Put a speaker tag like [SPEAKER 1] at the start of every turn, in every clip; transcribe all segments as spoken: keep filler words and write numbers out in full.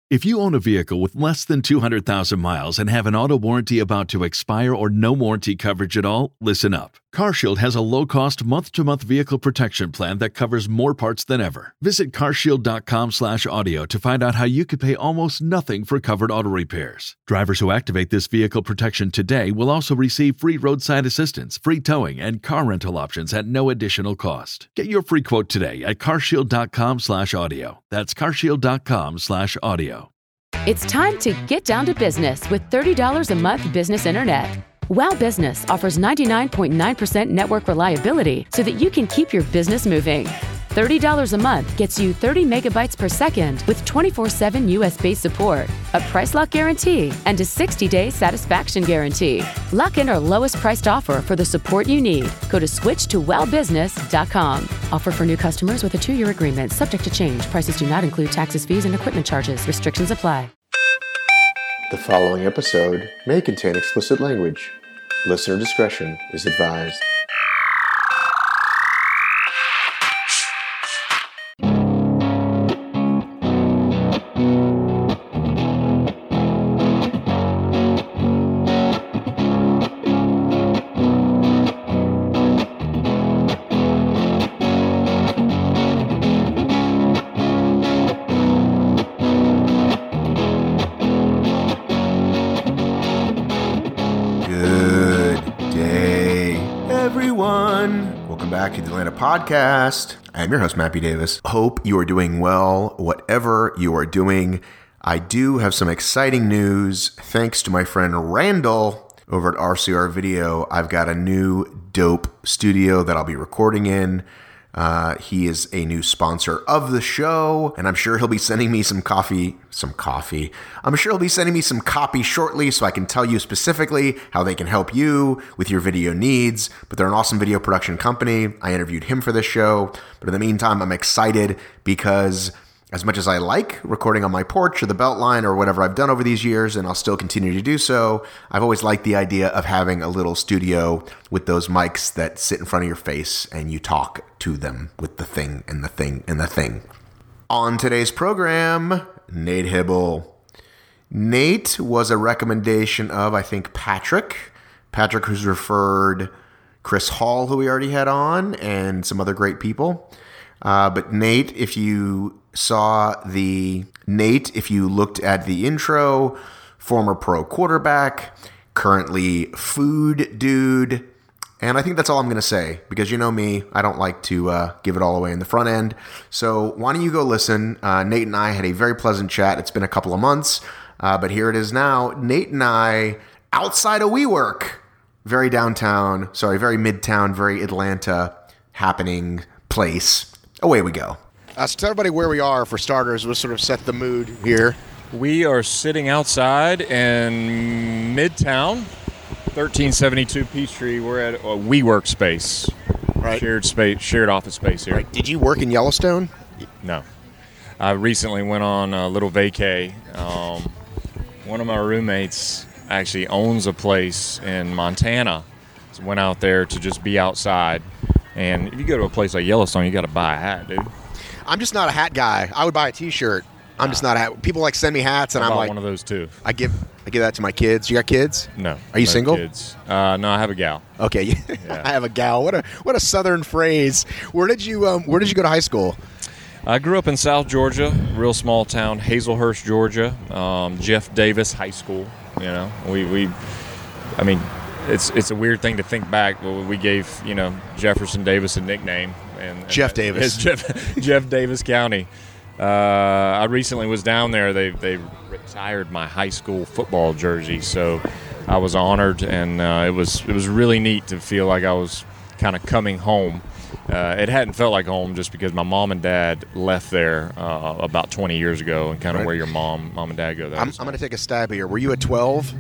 [SPEAKER 1] If you own a vehicle with less than two hundred thousand miles and have an auto warranty about to expire or no warranty coverage at all, listen up. CarShield has a low-cost month-to-month vehicle protection plan that covers more parts than ever. Visit carshield.com slash audio to find out how you could pay almost nothing for covered auto repairs. Drivers who activate this vehicle protection today will also receive free roadside assistance, free towing, and car rental options at no additional cost. Get your free quote today at carshield.com slash audio. That's carshield.com slash audio.
[SPEAKER 2] It's time to get down to business with thirty dollars a month business internet. Wow Business offers ninety-nine point nine percent network reliability so that you can keep your business moving. thirty dollars a month gets you thirty megabytes per second with twenty-four seven U S-based support, a price lock guarantee, and a sixty-day satisfaction guarantee. Lock in our lowest priced offer for the support you need. Go to switch to wow business dot com. Offer for new customers with a two-year agreement, subject to change. Prices do not include taxes, fees, and equipment charges. Restrictions apply.
[SPEAKER 3] The following episode may contain explicit language. Listener discretion is advised. Back to the Atlanta Podcast. I am your host, Matt B. Davis. Hope you are doing well, whatever you are doing. I do have some exciting news. Thanks to my friend Randall over at R C R Video, I've got a new dope studio that I'll be recording in. Uh, he is a new sponsor of the show, and I'm sure he'll be sending me some coffee, some coffee. I'm sure he'll be sending me some copy shortly so I can tell you specifically how they can help you with your video needs. But they're an awesome video production company. I interviewed him for this show. But in the meantime, I'm excited because as much as I like recording on my porch or the Beltline or whatever I've done over these years, and I'll still continue to do so, I've always liked the idea of having a little studio with those mics that sit in front of your face and you talk to them with the thing and the thing and the thing. On today's program, Nate Hibble. Nate was a recommendation of, I think, Patrick. Patrick, who's referred Chris Hall, who we already had on, and some other great people. Uh, but Nate, if you saw the Nate, if you looked at the intro, former pro quarterback, currently food dude, and I think that's all I'm going to say because you know me, I don't like to uh, give it all away in the front end. So why don't you go listen? Uh, Nate and I had a very pleasant chat. It's been a couple of months, uh, but here it is now. Nate and I outside of WeWork, very downtown, sorry, very midtown, very Atlanta happening place. Away we go. Uh, so tell everybody where we are for starters. We'll sort of set the mood here.
[SPEAKER 4] We are sitting outside in Midtown, thirteen seventy-two Peachtree. We're at a WeWork space, right? Shared space, shared office space here.
[SPEAKER 3] Right. Did you work in Yellowstone?
[SPEAKER 4] No. I recently went on a little vacay. Um, one of my roommates actually owns a place in Montana. So went out there to just be outside. And if you go to a place like Yellowstone, you got to buy a hat, dude.
[SPEAKER 3] I'm just not a hat guy. I would buy a T-shirt. I'm just not a hat. People like send me hats, and
[SPEAKER 4] I
[SPEAKER 3] I'm
[SPEAKER 4] bought
[SPEAKER 3] like
[SPEAKER 4] one of those too.
[SPEAKER 3] I give I give that to my kids. You got kids?
[SPEAKER 4] No.
[SPEAKER 3] Are you
[SPEAKER 4] no
[SPEAKER 3] single?
[SPEAKER 4] Kids. Uh, no, I have a gal.
[SPEAKER 3] Okay, yeah. I have a gal. What a what a Southern phrase. Where did you um, Where did you go to high school?
[SPEAKER 4] I grew up in South Georgia, real small town, Hazelhurst, Georgia. Um, Jeff Davis High School. You know, we we. I mean. It's it's a weird thing to think back. We gave, you know, Jefferson Davis a nickname. And, and
[SPEAKER 3] Jeff Davis.
[SPEAKER 4] Jeff, Jeff Davis County. Uh, I recently was down there. They they retired my high school football jersey, so I was honored, and uh, it was it was really neat to feel like I was kind of coming home. Uh, it hadn't felt like home just because my mom and dad left there uh, about twenty years ago, and kind of right. where your mom mom and dad go. That
[SPEAKER 3] I'm, I'm going to take a stab here. Were you at twelve?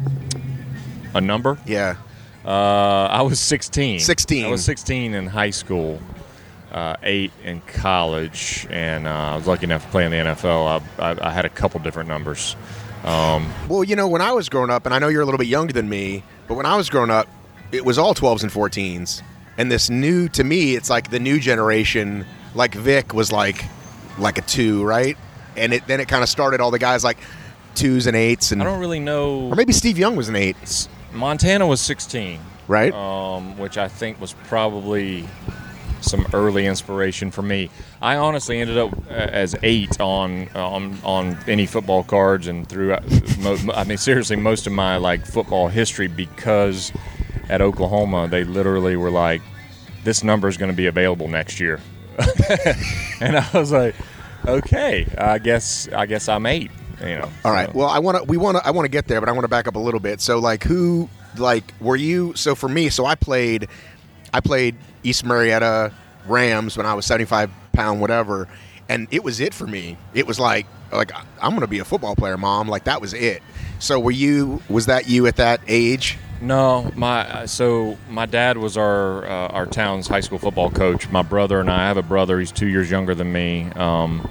[SPEAKER 4] A number?
[SPEAKER 3] Yeah.
[SPEAKER 4] Uh, I was sixteen.
[SPEAKER 3] sixteen.
[SPEAKER 4] I was sixteen in high school, uh, eight in college, and uh, I was lucky enough to play in the N F L. I, I, I had a couple different numbers. Um,
[SPEAKER 3] well, you know, when I was growing up, and I know you're a little bit younger than me, but when I was growing up, it was all twelves and fourteens. And this new, to me, it's like the new generation, like Vic was like like a two, right? and it then it kind of started all the guys like twos and eights, and
[SPEAKER 4] I don't really know.
[SPEAKER 3] Or maybe Steve Young was an eight.
[SPEAKER 4] Montana was sixteen,
[SPEAKER 3] right?
[SPEAKER 4] Um, which I think was probably some early inspiration for me. I honestly ended up as eight on on on any football cards and throughout. I mean, seriously, most of my like football history, because at Oklahoma they literally were like, "This number is going to be available next year," and I was like, "Okay, I guess I guess I'm eight." You know.
[SPEAKER 3] All right.
[SPEAKER 4] So.
[SPEAKER 3] Well, I want to. We want to. I want to get there, but I want to back up a little bit. So, like, who, like, were you? So, for me, so I played, I played East Marietta Rams when I was seventy-five pound, whatever, and it was it for me. It was like, like I'm going to be a football player, Mom. Like that was it. So, were you? Was that you at that age?
[SPEAKER 4] No, my so my dad was our uh, our town's high school football coach. My brother and I, I have a brother. He's two years younger than me. Um,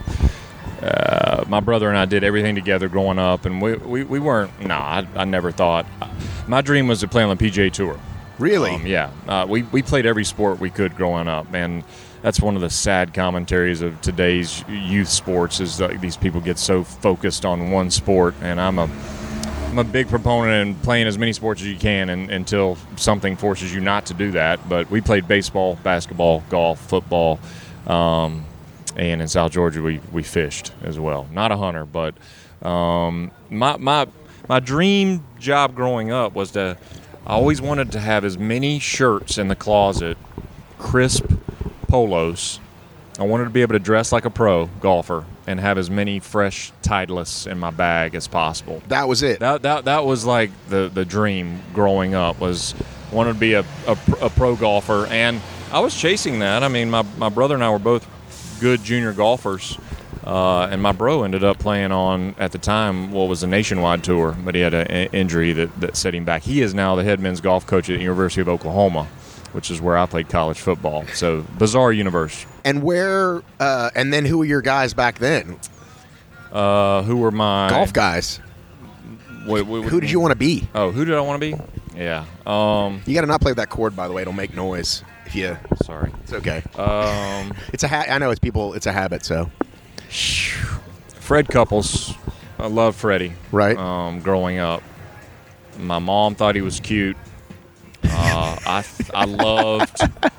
[SPEAKER 4] Uh, my brother and I did everything together growing up, and we we, we weren't. No, nah, I, I never thought. My dream was to play on the P G A Tour.
[SPEAKER 3] Really?
[SPEAKER 4] Um, yeah. Uh, we we played every sport we could growing up, and that's one of the sad commentaries of today's youth sports is that these people get so focused on one sport. And I'm a I'm a big proponent in playing as many sports as you can, and, until something forces you not to do that. But we played baseball, basketball, golf, football. Um, And in South Georgia, we, we fished as well. Not a hunter, but um, my my my dream job growing up was to. I always wanted to have as many shirts in the closet, crisp polos. I wanted to be able to dress like a pro golfer and have as many fresh Titleists in my bag as possible.
[SPEAKER 3] That was it.
[SPEAKER 4] That that that was like the, the dream growing up. Was wanted to be a, a, a pro golfer, and I was chasing that. I mean, my my brother and I were both good junior golfers, uh, and my bro ended up playing on, at the time, what was a nationwide tour, but he had an injury that, that set him back. He is now the head men's golf coach at the University of Oklahoma, which is where I played college football. So, bizarre universe.
[SPEAKER 3] And where, uh, and then who were your guys back then?
[SPEAKER 4] Uh, who were my...
[SPEAKER 3] Golf guys.
[SPEAKER 4] Wait, wait,
[SPEAKER 3] who did you want to be?
[SPEAKER 4] Oh, who did I want to be? Yeah. Um,
[SPEAKER 3] you got to not play that chord, by the way. It'll make noise. If you,
[SPEAKER 4] sorry.
[SPEAKER 3] It's okay.
[SPEAKER 4] Um,
[SPEAKER 3] it's a ha- I know it's people. It's a habit, so...
[SPEAKER 4] Fred Couples. I loved Freddie.
[SPEAKER 3] Right.
[SPEAKER 4] Um, growing up. My mom thought he was cute. Uh, I I loved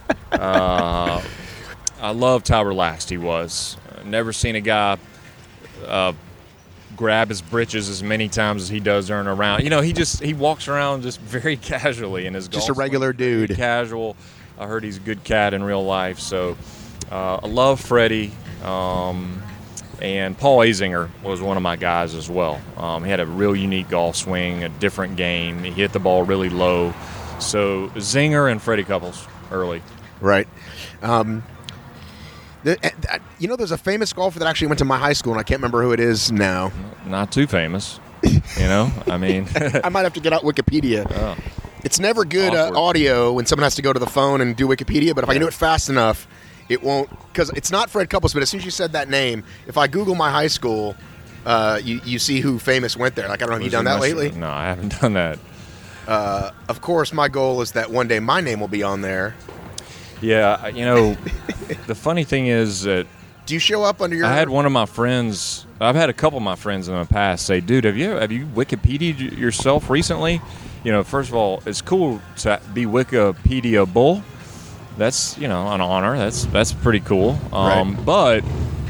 [SPEAKER 4] uh, I loved how relaxed he was. Never seen a guy uh, grab his britches as many times as he does during a round. You know, he just he walks around just very casually in his golf.
[SPEAKER 3] Just a regular
[SPEAKER 4] swing.
[SPEAKER 3] dude.
[SPEAKER 4] Casual. I heard he's a good cat in real life. So uh, I love Freddie. Um, and Paul Azinger was one of my guys as well. Um, he had a real unique golf swing, a different game. He hit the ball really low. So Zinger and Freddie Couples early.
[SPEAKER 3] Right. Um, the, uh, you know, there's a famous golfer that actually went to my high school, and I can't remember who it is now.
[SPEAKER 4] Not too famous, you know? I mean.
[SPEAKER 3] I might have to get out Wikipedia.
[SPEAKER 4] Oh.
[SPEAKER 3] It's never good uh, audio when someone has to go to the phone and do Wikipedia, but if yeah. I can do it fast enough, it won't. Because it's not Fred Couples, but as soon as you said that name, if I Google my high school, uh, you, you see who famous went there. Like, I don't know, have you done that lately?
[SPEAKER 4] No, I haven't done that.
[SPEAKER 3] Uh, of course, my goal is that one day my name will be on there.
[SPEAKER 4] Yeah, you know, the funny thing is that...
[SPEAKER 3] Do you show up under your...
[SPEAKER 4] I had one of my friends... I've had a couple of my friends in the past say, dude, have you have you Wikipedia'd yourself recently? You know, first of all, it's cool to be Wikipedia-able. That's, you know, an honor. That's that's pretty cool. Um, right. But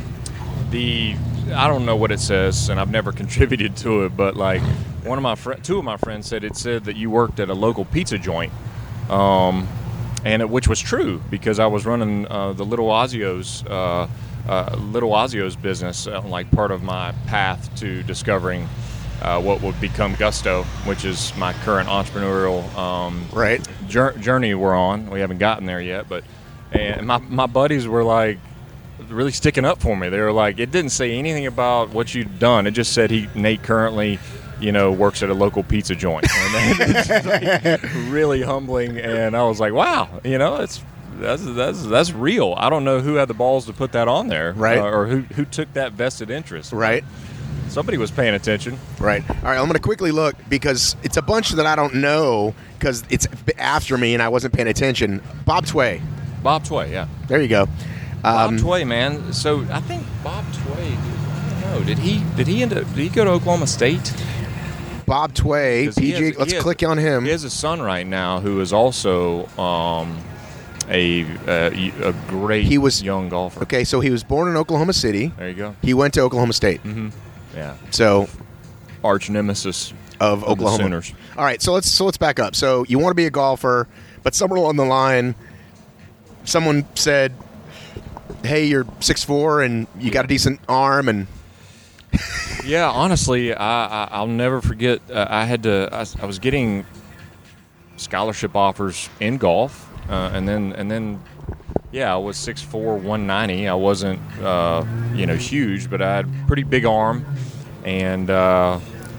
[SPEAKER 4] the... I don't know what it says, and I've never contributed to it, but, like... One of my fr- two of my friends said it said that you worked at a local pizza joint, um, and it, which was true because I was running uh, the Little Ozzio's uh, uh, Little Ozzio's business, uh, like part of my path to discovering uh, what would become Gusto, which is my current entrepreneurial um,
[SPEAKER 3] right
[SPEAKER 4] jur- journey we're on. We haven't gotten there yet, but and my my buddies were like. Really sticking up for me. They were like, it didn't say anything about what you'd done. It just said he Nate currently, you know, works at a local pizza joint. And it's like really humbling. And I was like, wow, you know, it's that's that's that's real. I don't know who had the balls to put that on there,
[SPEAKER 3] right?
[SPEAKER 4] Uh, or who who took that vested interest,
[SPEAKER 3] right?
[SPEAKER 4] Somebody was paying attention,
[SPEAKER 3] right? All right, I'm going to quickly look because it's a bunch that I don't know because it's after me and I wasn't paying attention. Bob Tway.
[SPEAKER 4] Bob Tway, yeah.
[SPEAKER 3] There you go.
[SPEAKER 4] Bob
[SPEAKER 3] Um,
[SPEAKER 4] Tway, man. So I think Bob Tway, dude, I don't know. Did he did he end up did he go to Oklahoma State?
[SPEAKER 3] Bob Tway,
[SPEAKER 4] 'Cause he
[SPEAKER 3] P G A.
[SPEAKER 4] has-
[SPEAKER 3] Let's
[SPEAKER 4] he has-
[SPEAKER 3] click on him.
[SPEAKER 4] He has a son right now who is also um, a, a a great
[SPEAKER 3] He was-
[SPEAKER 4] young golfer.
[SPEAKER 3] Okay, so he was born in Oklahoma City.
[SPEAKER 4] There you go.
[SPEAKER 3] He went to Oklahoma State.
[SPEAKER 4] Yeah.
[SPEAKER 3] So
[SPEAKER 4] Arch nemesis
[SPEAKER 3] of
[SPEAKER 4] the
[SPEAKER 3] Oklahoma.
[SPEAKER 4] Sooners.
[SPEAKER 3] All right, so let's so let's back up. So you want to be a golfer, but somewhere along the line, someone said, "Hey, you're six foot four and you got a decent arm," and
[SPEAKER 4] Yeah, honestly, I, I I'll never forget. Uh, I had to. I, I was getting scholarship offers in golf, uh, and then and then, yeah, I was six foot four, one ninety. I wasn't, uh, you know, huge, but I had a pretty big arm, and uh,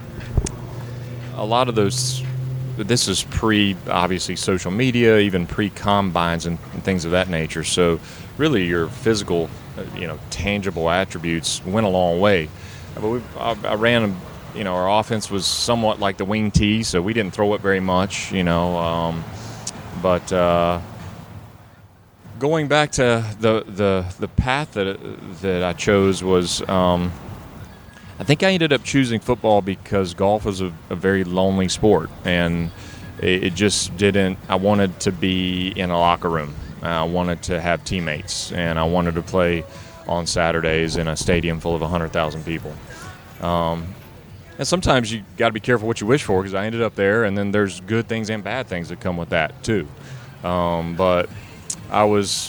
[SPEAKER 4] a lot of those. This is pre, obviously, social media, even pre-combines and, and things of that nature. So, really, your physical, uh, you know, tangible attributes went a long way. But we, I, I ran, you know, our offense was somewhat like the wing tee, so we didn't throw it very much, you know. Um, but uh, going back to the the the path that that I chose was, um, I think I ended up choosing football because golf was a, a very lonely sport, and it, it just didn't. I wanted to be in a locker room. I wanted to have teammates, and I wanted to play on Saturdays in a stadium full of one hundred thousand people. Um, and sometimes you got to be careful what you wish for, because I ended up there, and then there's good things and bad things that come with that too. Um, but I was,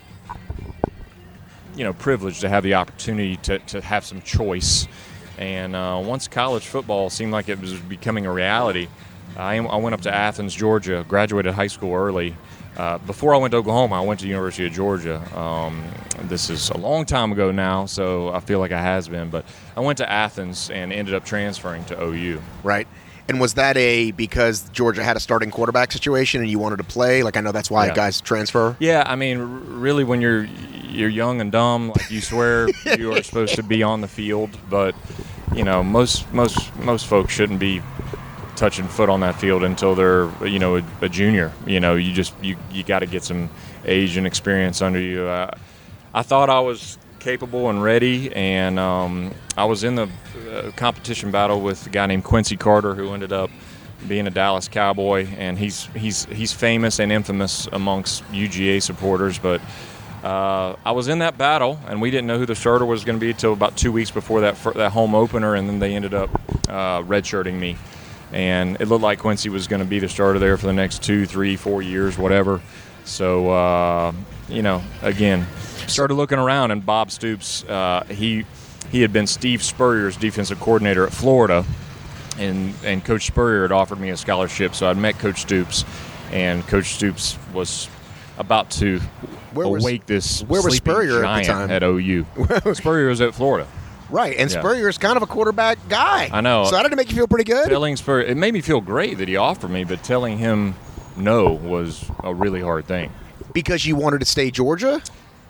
[SPEAKER 4] you know, privileged to have the opportunity to, to have some choice. And uh, once college football seemed like it was becoming a reality, I, I went up to Athens, Georgia, graduated high school early. Uh, before I went to Oklahoma, I went to the University of Georgia. Um, this is a long time ago now, so I feel like I has been. But I went to Athens and ended up transferring to O U.
[SPEAKER 3] right. And was that a because Georgia had a starting quarterback situation and you wanted to play? Like, I know that's why
[SPEAKER 4] Yeah.
[SPEAKER 3] guys transfer.
[SPEAKER 4] Yeah, I mean, r- really, when you're you're young and dumb, like you swear you are supposed to be on the field, but you know, most most most folks shouldn't be touching foot on that field until they're, you know, a, a junior. You know, you just you you got to get some age and experience under you. Uh, I thought I was capable and ready, and um, I was in the uh, competition battle with a guy named Quincy Carter, who ended up being a Dallas Cowboy, and he's he's he's famous and infamous amongst U G A supporters. But uh, I was in that battle, and we didn't know who the starter was going to be until about two weeks before that fir- that home opener, and then they ended up uh, redshirting me, and it looked like Quincy was going to be the starter there for the next two, three, four years, whatever. So uh, you know, again, started looking around, and Bob Stoops, uh, he he had been Steve Spurrier's defensive coordinator at Florida. And, and Coach Spurrier had offered me a scholarship, so I'd met Coach Stoops, and Coach Stoops was about to
[SPEAKER 3] Where was-
[SPEAKER 4] awake this
[SPEAKER 3] where was
[SPEAKER 4] sleeping
[SPEAKER 3] Spurrier at the
[SPEAKER 4] giant
[SPEAKER 3] time?
[SPEAKER 4] at O U. Spurrier was at Florida.
[SPEAKER 3] Right. And
[SPEAKER 4] Yeah.
[SPEAKER 3] Spurrier's kind of a quarterback guy.
[SPEAKER 4] I know.
[SPEAKER 3] So that didn't make you feel pretty good?
[SPEAKER 4] Telling Spurrier, it made me feel great that he offered me, but telling him no was a really hard thing.
[SPEAKER 3] Because you wanted to stay Georgia?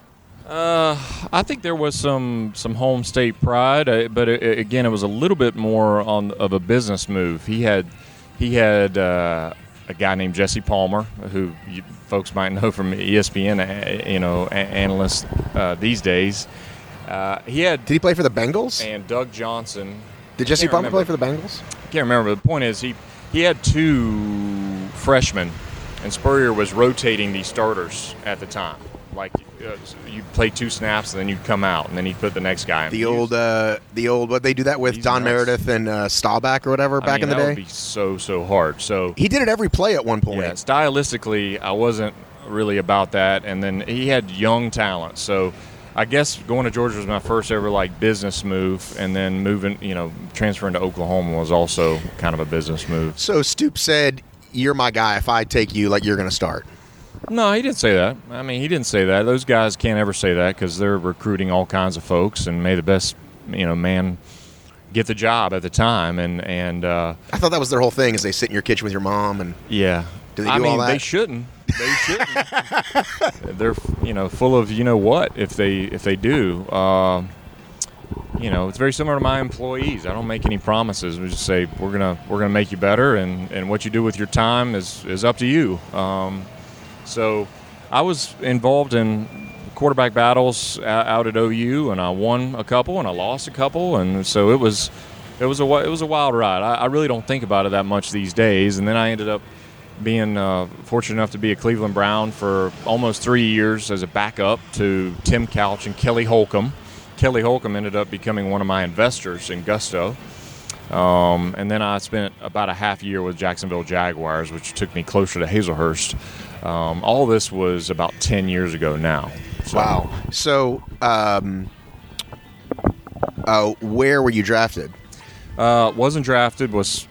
[SPEAKER 4] Uh, I think there was some, some home state pride, uh, but it, again, it was a little bit more on of a business move. He had he had uh, a guy named Jesse Palmer, who you, folks might know from E S P N, uh, you know, a- analyst uh, these days. Uh, he had
[SPEAKER 3] Did he play for the Bengals?
[SPEAKER 4] and Doug Johnson.
[SPEAKER 3] Did Jesse
[SPEAKER 4] can't
[SPEAKER 3] Palmer play
[SPEAKER 4] remember.
[SPEAKER 3] for the Bengals?
[SPEAKER 4] I can't remember. The point is, he he had two freshmen, and Spurrier was rotating these starters at the time. Like uh, you play two snaps, and then you'd come out, and then he'd put the next guy in.
[SPEAKER 3] The old, uh, the old, what they do that with
[SPEAKER 4] He's
[SPEAKER 3] Don
[SPEAKER 4] nuts.
[SPEAKER 3] Meredith and uh, Staubach or whatever
[SPEAKER 4] I
[SPEAKER 3] back
[SPEAKER 4] mean,
[SPEAKER 3] in the
[SPEAKER 4] that
[SPEAKER 3] day?
[SPEAKER 4] would be so so hard. So
[SPEAKER 3] He did it every play at one point.
[SPEAKER 4] yeah, stylistically, I wasn't really about that, and then he had young talent. So I guess going to Georgia was my first ever like business move, and then moving, you know, transferring to Oklahoma was also kind of a business move.
[SPEAKER 3] So Stoops said, "You're my guy. If I take you, like you're going to start."
[SPEAKER 4] No, he didn't say that. I mean, he didn't say that. Those guys can't ever say that because they're recruiting all kinds of folks, and may the best, you know, man get the job at the time. And and uh,
[SPEAKER 3] I thought that was their whole thing, is they sit in your kitchen with your mom and
[SPEAKER 4] yeah,
[SPEAKER 3] Do they
[SPEAKER 4] I
[SPEAKER 3] do all
[SPEAKER 4] mean,
[SPEAKER 3] that?
[SPEAKER 4] they shouldn't. They shouldn't. They're, you know, full of you know what if they if they do. Uh, you know, it's very similar to my employees. I don't make any promises. We just say we're gonna we're gonna make you better, and, and what you do with your time is is up to you. Um, So I was involved in quarterback battles out at O U, and I won a couple, and I lost a couple, and so it was it was a it was a wild ride. I, I really don't think about it that much these days. And then I ended up being uh, fortunate enough to be a Cleveland Brown for almost three years as a backup to Tim Couch and Kelly Holcomb. Kelly Holcomb ended up becoming one of my investors in Gusto. Um, and then I spent about a half year with Jacksonville Jaguars, which took me closer to Hazelhurst. Um, all this was about ten years ago now. So,
[SPEAKER 3] wow. So, um, uh, where were you drafted?
[SPEAKER 4] Uh, wasn't drafted, was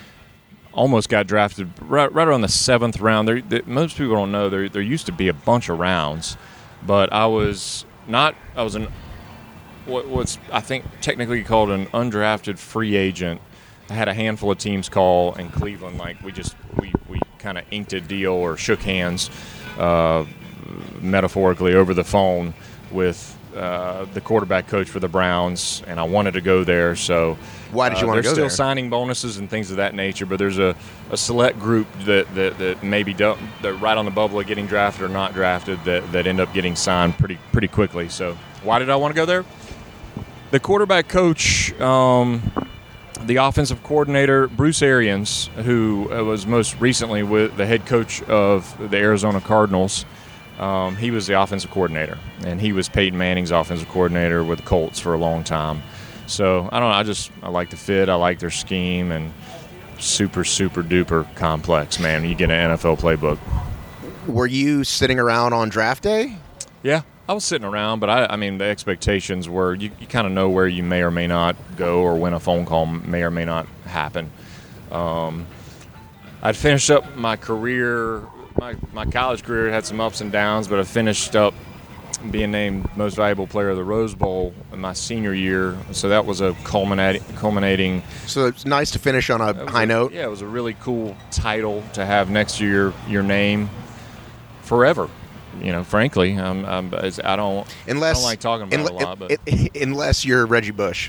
[SPEAKER 4] almost got drafted right, right around the seventh round. There, there, most people don't know there, there used to be a bunch of rounds, but I was not, I was an What, what's I think technically called an undrafted free agent. I had a handful of teams call, and Cleveland, like we just we, we kind of inked a deal or shook hands, uh, metaphorically over the phone with uh, the quarterback coach for the Browns, and I wanted to go there. So
[SPEAKER 3] why did you
[SPEAKER 4] uh,
[SPEAKER 3] want to go
[SPEAKER 4] there?
[SPEAKER 3] there?
[SPEAKER 4] They're still signing bonuses and things of that nature, but there's a, a select group that that, that maybe don't they're right on the bubble of getting drafted or not drafted that that end up getting signed pretty pretty quickly. So why did I want to go there? The quarterback coach, um, the offensive coordinator, Bruce Arians, who was most recently with the head coach of the Arizona Cardinals, um, he was the offensive coordinator, and he was Peyton Manning's offensive coordinator with the Colts for a long time. So I don't know. I just I like the fit. I like their scheme, and super super duper complex, man. You get an N F L playbook.
[SPEAKER 3] Were you sitting around on draft day?
[SPEAKER 4] Yeah. I was sitting around, but I, I mean, the expectations were you, you kind of know where you may or may not go or when a phone call may or may not happen. Um, I'd finished up my career, my, my college career had some ups and downs, but I finished up being named Most Valuable Player of the Rose Bowl in my senior year, so that was a culminating. culminating
[SPEAKER 3] so it's nice to finish on a high
[SPEAKER 4] a,
[SPEAKER 3] note.
[SPEAKER 4] Yeah, it was a really cool title to have next to your, your name forever. You know, frankly, I'm, I'm, I don't.
[SPEAKER 3] Unless,
[SPEAKER 4] I don't like talking about
[SPEAKER 3] unle-
[SPEAKER 4] it a lot, but
[SPEAKER 3] it, it, unless you're Reggie Bush.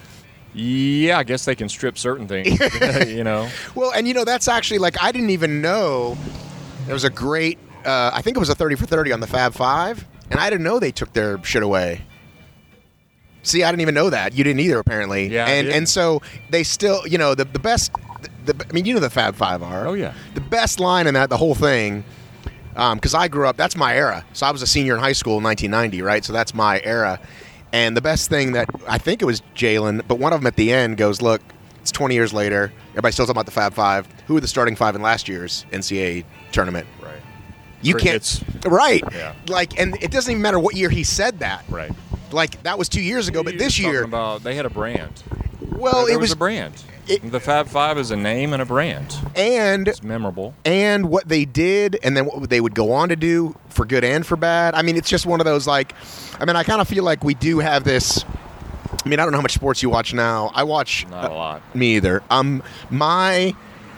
[SPEAKER 4] Yeah, I guess they can strip certain things. You know.
[SPEAKER 3] Well, and you know that's actually like I didn't even know there was a great. Uh, I think it was a thirty for thirty on the Fab Five, and I didn't know they took their shit away. See, I didn't even know that. You didn't either, apparently.
[SPEAKER 4] Yeah,
[SPEAKER 3] and
[SPEAKER 4] I
[SPEAKER 3] and so they still, you know, the the best. The, the, I mean, you know the Fab Five are.
[SPEAKER 4] Oh yeah.
[SPEAKER 3] The best line in that the whole thing. Because um, I grew up, that's my era. So I was a senior in high school in nineteen ninety, right? So that's my era. And the best thing that, I think it was Jalen, but one of them at the end goes, look, it's twenty years later. Everybody's still talking about the Fab Five. Who were the starting five in last year's N C double A tournament?
[SPEAKER 4] Right.
[SPEAKER 3] You
[SPEAKER 4] Crickets.
[SPEAKER 3] can't. Right.
[SPEAKER 4] Yeah.
[SPEAKER 3] Like, and it doesn't even matter what year he said that.
[SPEAKER 4] Right.
[SPEAKER 3] Like, that was two years ago, but
[SPEAKER 4] You're
[SPEAKER 3] this
[SPEAKER 4] talking
[SPEAKER 3] year.
[SPEAKER 4] about, they had a brand.
[SPEAKER 3] Well,
[SPEAKER 4] there
[SPEAKER 3] it was,
[SPEAKER 4] was a brand.
[SPEAKER 3] It,
[SPEAKER 4] the Fab Five is a name and a brand.
[SPEAKER 3] And
[SPEAKER 4] it's memorable.
[SPEAKER 3] And what they did, and then what they would go on to do for good and for bad. I mean, it's just one of those like. I mean, I kind of feel like we do have this. I mean, I don't know how much sports you watch now. I watch
[SPEAKER 4] not a lot.
[SPEAKER 3] Uh, me either. Um, my.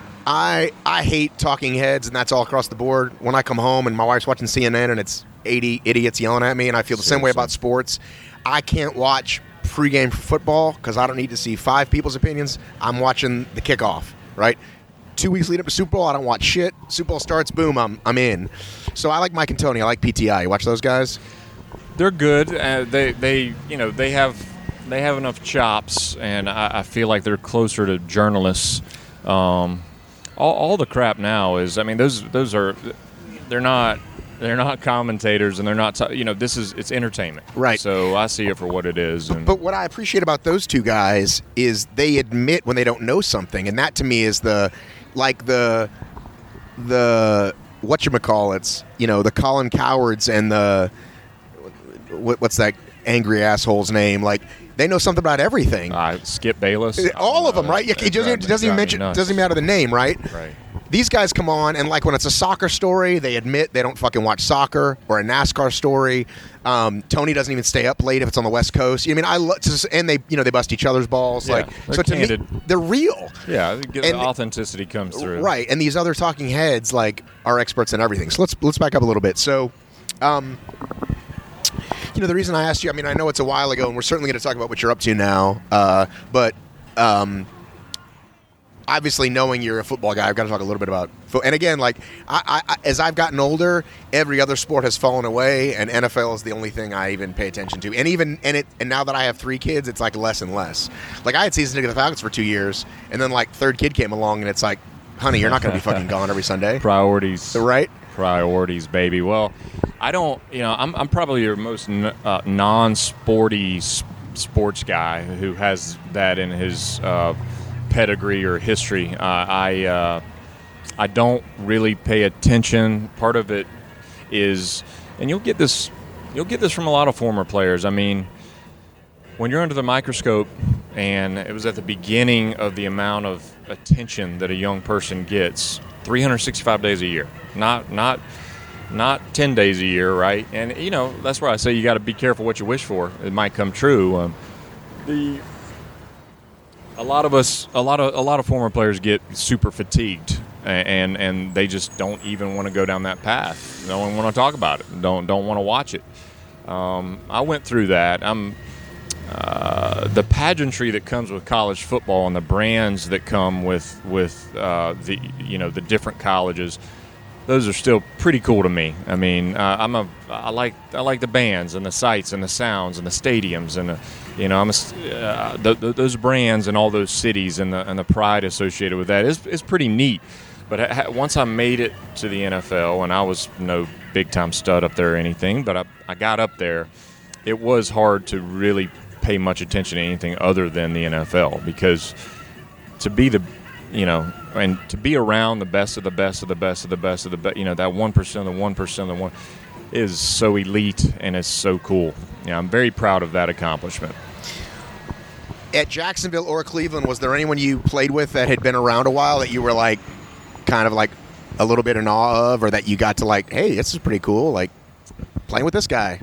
[SPEAKER 3] I I hate talking heads, and that's all across the board. When I come home and my wife's watching C N N and it's eighty idiots yelling at me, and I feel the
[SPEAKER 4] Seriously.
[SPEAKER 3] same way about sports. I can't watch pregame football because I don't need to see five people's opinions. I'm watching the kickoff, right? Two weeks lead up to Super Bowl, I don't watch shit. Super Bowl starts, boom, I'm I'm in. So I like Mike and Tony. I like P T I. You watch those guys?
[SPEAKER 4] They're good. Uh, they they you know they have they have enough chops, and I, I feel like they're closer to journalists. Um, all, all the crap now is, I mean, those those are they're not. They're not commentators, and they're not, t- you know, this is, it's entertainment.
[SPEAKER 3] Right.
[SPEAKER 4] So I see it for what it is. And
[SPEAKER 3] but what I appreciate about those two guys is they admit when they don't know something, and that to me is the, like the, the, whatchamacallits, you know, the Colin Cowards and the, what, what's that angry asshole's name? Like, they know something about everything.
[SPEAKER 4] Uh, Skip Bayless.
[SPEAKER 3] All of them, right? It doesn't, it doesn't even mention, doesn't matter the name, right?
[SPEAKER 4] Right.
[SPEAKER 3] These guys come on, and like when it's a soccer story, they admit they don't fucking watch soccer, or a NASCAR story. Um, Tony doesn't even stay up late if it's on the West Coast. I mean, I love, and they, you know, they bust each other's balls.
[SPEAKER 4] Yeah,
[SPEAKER 3] like,
[SPEAKER 4] they're
[SPEAKER 3] so to
[SPEAKER 4] candid.
[SPEAKER 3] me, they're real.
[SPEAKER 4] Yeah, the
[SPEAKER 3] And-
[SPEAKER 4] authenticity comes through.
[SPEAKER 3] Right, and these other talking heads like are experts in everything. So let's let's back up a little bit. So, um, you know, the reason I asked you, I mean, I know it's a while ago, and we're certainly going to talk about what you're up to now. Uh, but um, obviously, knowing you're a football guy, I've got to talk a little bit about football. And again, like I, I, as I've gotten older, every other sport has fallen away, and N F L is the only thing I even pay attention to. And even and it and now that I have three kids, it's like less and less. Like I had season ticket to the Falcons for two years, and then like third kid came along, and it's like, honey, you're not going to be fucking gone every Sunday.
[SPEAKER 4] Priorities,
[SPEAKER 3] right?
[SPEAKER 4] Priorities, baby. Well, I don't. You know, I'm I'm probably your most n- uh, non-sporty sp- sports guy who has that in his. Uh, pedigree or history. Uh, I uh, I don't really pay attention. Part of it is, and you'll get this, you'll get this from a lot of former players. I mean, when you're under the microscope, and it was at the beginning of the amount of attention that a young person gets, three hundred sixty-five days a year, not not not ten days a year, right? And you know that's where I say you got to be careful what you wish for. It might come true. Um, the A lot of us, a lot of a lot of former players get super fatigued, and and they just don't even want to go down that path. They don't want to talk about it. Don't don't want to watch it. Um, I went through that. I'm uh, the pageantry that comes with college football and the brands that come with with uh, the you know the different colleges. Those are still pretty cool to me. I mean, uh, I'm a I like I like the bands and the sights and the sounds and the stadiums and the, you know I'm a, uh, the, the, those brands and all those cities and the and the pride associated with that is is pretty neat. But ha- once I made it to the N F L, and I was no big time stud up there or anything, but I I got up there, it was hard to really pay much attention to anything other than the N F L, because to be the you know, and to be around the best of the best of the best of the best of the best, you know, that one percent of the one percent of the one is so elite and it's so cool. You know, I'm very proud of that accomplishment.
[SPEAKER 3] At Jacksonville or Cleveland, was there anyone you played with that had been around a while that you were like, kind of like a little bit in awe of, or that you got to like, hey, this is pretty cool, like playing with this guy?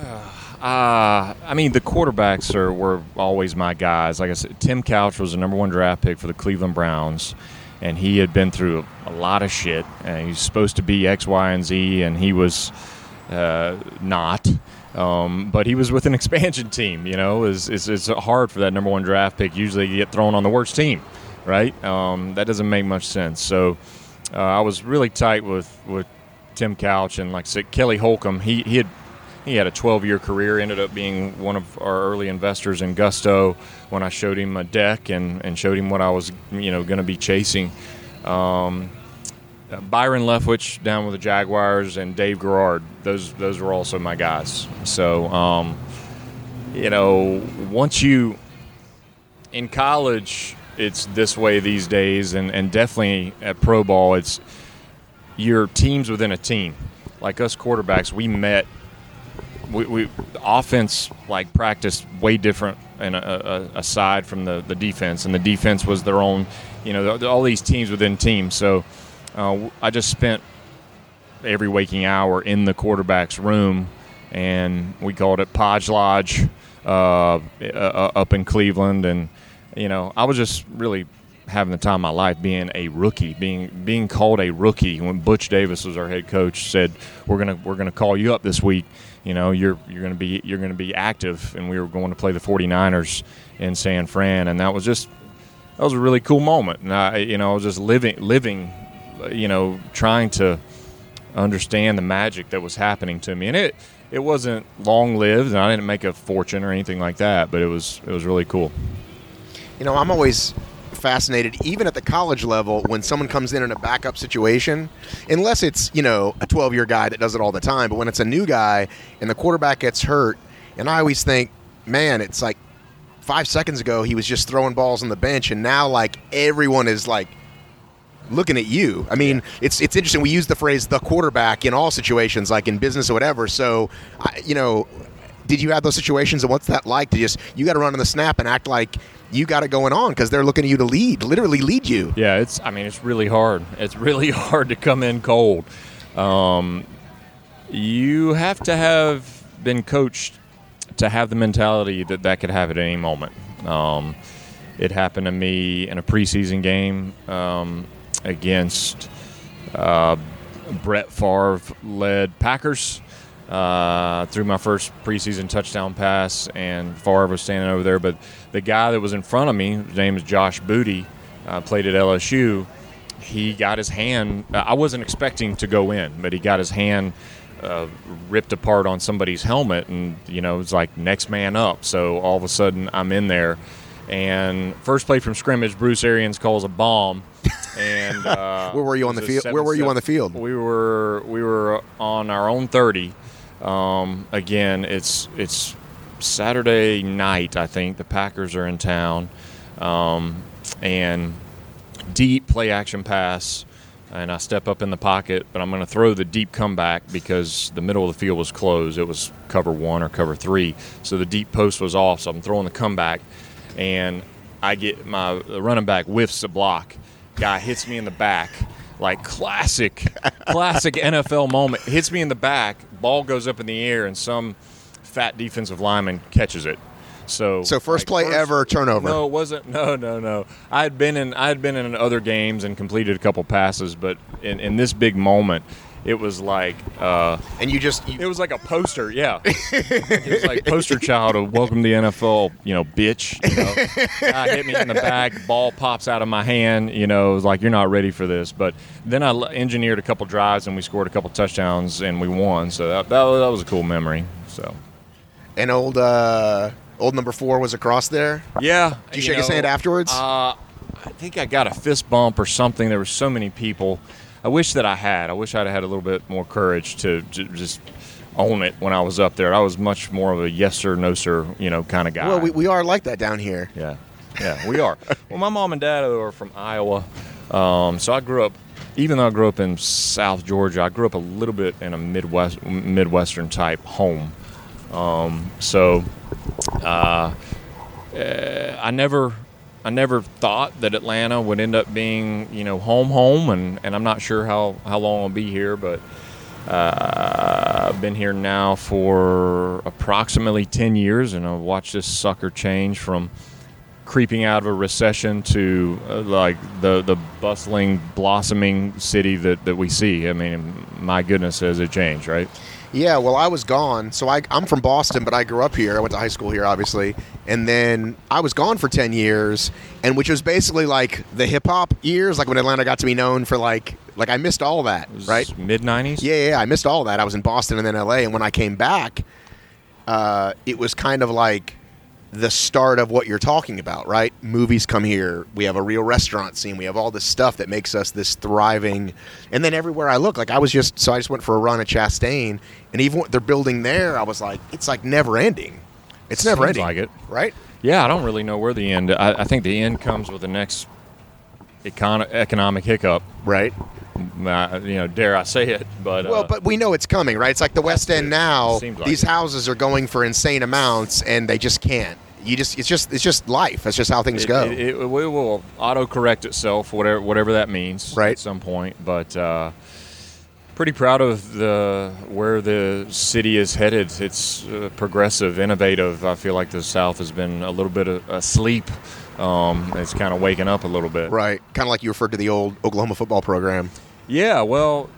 [SPEAKER 4] Uh, I mean, the quarterbacks are were always my guys. Like I said, Tim Couch was the number one draft pick for the Cleveland Browns, and he had been through a, a lot of shit. Uh, he was supposed to be X, Y, and Z, and he was uh, not. Um, but he was with an expansion team. You know, it's, it's, it's hard for that number one draft pick. Usually, you get thrown on the worst team, right? Um, that doesn't make much sense. So, uh, I was really tight with with Tim Couch, and like I said, Kelly Holcomb. He he had. He had a twelve-year career, ended up being one of our early investors in Gusto when I showed him a deck and, and showed him what I was, you know, going to be chasing. Um, uh, Byron Leftwich down with the Jaguars and Dave Garrard, those those were also my guys. So, um, you know, once you – in college, it's this way these days, and, and definitely at pro ball, it's your teams within a team. Like us quarterbacks, we met – We, we the offense like practiced way different and uh, uh, aside from the, the defense, and the defense was their own, you know, the, the, all these teams within teams. So uh, I just spent every waking hour in the quarterback's room, and we called it Podge Lodge uh, uh, up in Cleveland, and you know I was just really having the time of my life being a rookie, being being called a rookie. When Butch Davis was our head coach, said we're gonna we're gonna call you up this week. You know, you're you're going to be you're going to be active, and we were going to play the forty-niners in San Fran, and that was just that was a really cool moment. And I, you know, I was just living living, you know, trying to understand the magic that was happening to me, and it it wasn't long lived, and I didn't make a fortune or anything like that, but it was it was really cool.
[SPEAKER 3] You know, I'm always fascinated, even at the college level, when someone comes in in a backup situation, unless it's, you know, a twelve-year guy that does it all the time, but when it's a new guy and the quarterback gets hurt, and I always think, man, it's like five seconds ago he was just throwing balls on the bench, and now, like, everyone is, like, looking at you. I mean, it's it's interesting. We use the phrase the quarterback in all situations, like in business or whatever, so, I, you know, did you have those situations, and what's that like to just, you got to run on the snap and act like you got it going on because they're looking at you to lead, literally lead you.
[SPEAKER 4] Yeah, it's. I mean, it's really hard. It's really hard to come in cold. Um, you have to have been coached to have the mentality that that could happen at any moment. Um, it happened to me in a preseason game um, against uh, Brett Favre-led Packers. Uh, threw my first preseason touchdown pass, and Favre was standing over there. But the guy that was in front of me, his name is Josh Booty, uh, played at L S U. He got his hand. Uh, I wasn't expecting to go in, but he got his hand uh, ripped apart on somebody's helmet, and you know it's like next man up. So all of a sudden I'm in there, and first play from scrimmage, Bruce Arians calls a bomb. And uh,
[SPEAKER 3] where were you on the field? Where were you on the field?
[SPEAKER 4] We were we were on our own thirty. Um, again, it's it's Saturday night. I think the Packers are in town, um, and deep play action pass. And I step up in the pocket, but I'm going to throw the deep comeback because the middle of the field was closed. It was cover one or cover three, so the deep post was off. So I'm throwing the comeback, and I get my the running back whiffs the block. Guy hits me in the back, like classic, classic N F L moment. Hits me in the back, ball goes up in the air, and some fat defensive lineman catches it. So,
[SPEAKER 3] so first
[SPEAKER 4] like,
[SPEAKER 3] play
[SPEAKER 4] first,
[SPEAKER 3] ever turnover.
[SPEAKER 4] No, it wasn't. No, no, no. I had been in. I had been in other games and completed a couple passes, but in, in this big moment, it was like. Uh,
[SPEAKER 3] and you just. You,
[SPEAKER 4] it was like a poster. Yeah. It was like poster child of welcome to the N F L. You know, bitch. You know, guy hit me in the back. Ball pops out of my hand. You know, it was like you're not ready for this. But then I engineered a couple drives and we scored a couple touchdowns and we won. So that that, that was a cool memory. So.
[SPEAKER 3] And old. Uh... Old number four was across there?
[SPEAKER 4] Yeah.
[SPEAKER 3] Did you, you shake know, his hand afterwards?
[SPEAKER 4] Uh, I think I got a fist bump or something. There were so many people. I wish that I had. I wish I'd had a little bit more courage to, to just own it when I was up there. I was much more of a yes sir, no sir, you know, kind of guy.
[SPEAKER 3] Well, we, we are like that down here.
[SPEAKER 4] Yeah. Yeah, we are. Well, my mom and dad are from Iowa. Um, so I grew up, even though I grew up in South Georgia, I grew up a little bit in a Midwest, Midwestern type home. Um, so uh, uh, I never I never thought that Atlanta would end up being, you know, home home, and, and I'm not sure how, how long I'll be here, but uh, I've been here now for approximately ten years, and I've watched this sucker change from creeping out of a recession to uh, like the, the bustling, blossoming city that, that we see. I mean, my goodness, has it changed, right?
[SPEAKER 3] Yeah, well, I was gone. So I, I'm from Boston, but I grew up here. I went to high school here, obviously. And then I was gone for ten years, and which was basically like the hip-hop years, like when Atlanta got to be known for like, like I missed all that, right?
[SPEAKER 4] mid nineties?
[SPEAKER 3] Yeah, yeah, I missed all that. I was in Boston and then L A, and when I came back, uh, it was kind of like the start of what you're talking about, right? Movies come here. We have a real restaurant scene. We have all this stuff that makes us this thriving. And then everywhere I look, like I was just, so I just went for a run at Chastain, and even what they're building there, I was like, it's like never ending. It's never
[SPEAKER 4] Seems
[SPEAKER 3] ending.
[SPEAKER 4] like it.
[SPEAKER 3] Right?
[SPEAKER 4] Yeah, I don't really know where the end, I, I think the end comes with the next econ- economic hiccup.
[SPEAKER 3] Right.
[SPEAKER 4] Uh, you know, dare I say it, but
[SPEAKER 3] well,
[SPEAKER 4] uh,
[SPEAKER 3] but we know it's coming, right? It's like the West End now.
[SPEAKER 4] Like
[SPEAKER 3] these
[SPEAKER 4] it.
[SPEAKER 3] houses are going for insane amounts, and they just can't. You just, it's just, it's just life. That's just how things
[SPEAKER 4] it,
[SPEAKER 3] go.
[SPEAKER 4] It, it, it will auto-correct itself, whatever, whatever that means,
[SPEAKER 3] right.
[SPEAKER 4] At some point. But uh, pretty proud of the where the city is headed. It's uh, progressive, innovative. I feel like the South has been a little bit asleep. Um, it's kind of waking up a little bit,
[SPEAKER 3] right? Kind of like you referred to the old Oklahoma football program.
[SPEAKER 4] Yeah, well,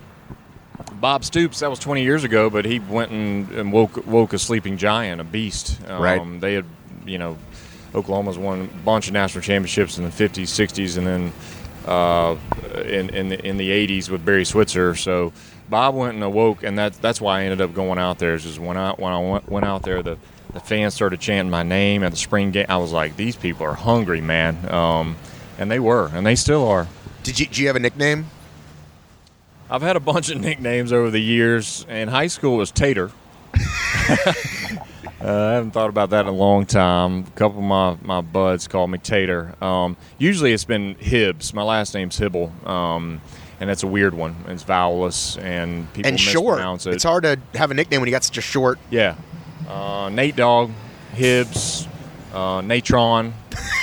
[SPEAKER 4] Bob Stoops, that was twenty years ago, but he went and, and woke woke a sleeping giant, a beast. Um,
[SPEAKER 3] right.
[SPEAKER 4] They had, you know, Oklahoma's won a bunch of national championships in the fifties, sixties, and then uh, in in the, in the eighties with Barry Switzer. So Bob went and awoke, and that, that's why I ended up going out there. Is just when I when I went, went out there, the the fans started chanting my name at the spring game. I was like, these people are hungry, man, um, and they were, and they still are.
[SPEAKER 3] Did you do you have a nickname?
[SPEAKER 4] I've had a bunch of nicknames over the years. In high school, it was Tater. uh, I haven't thought about that in a long time. A couple of my, my buds call me Tater. Um, usually it's been Hibbs. My last name's Hibble, um, and that's a weird one. It's vowelless, and people
[SPEAKER 3] and short.
[SPEAKER 4] mispronounce it.
[SPEAKER 3] It's hard to have a nickname when you got such a short.
[SPEAKER 4] Yeah. Uh, Nate Dogg, Hibbs, uh, Natron,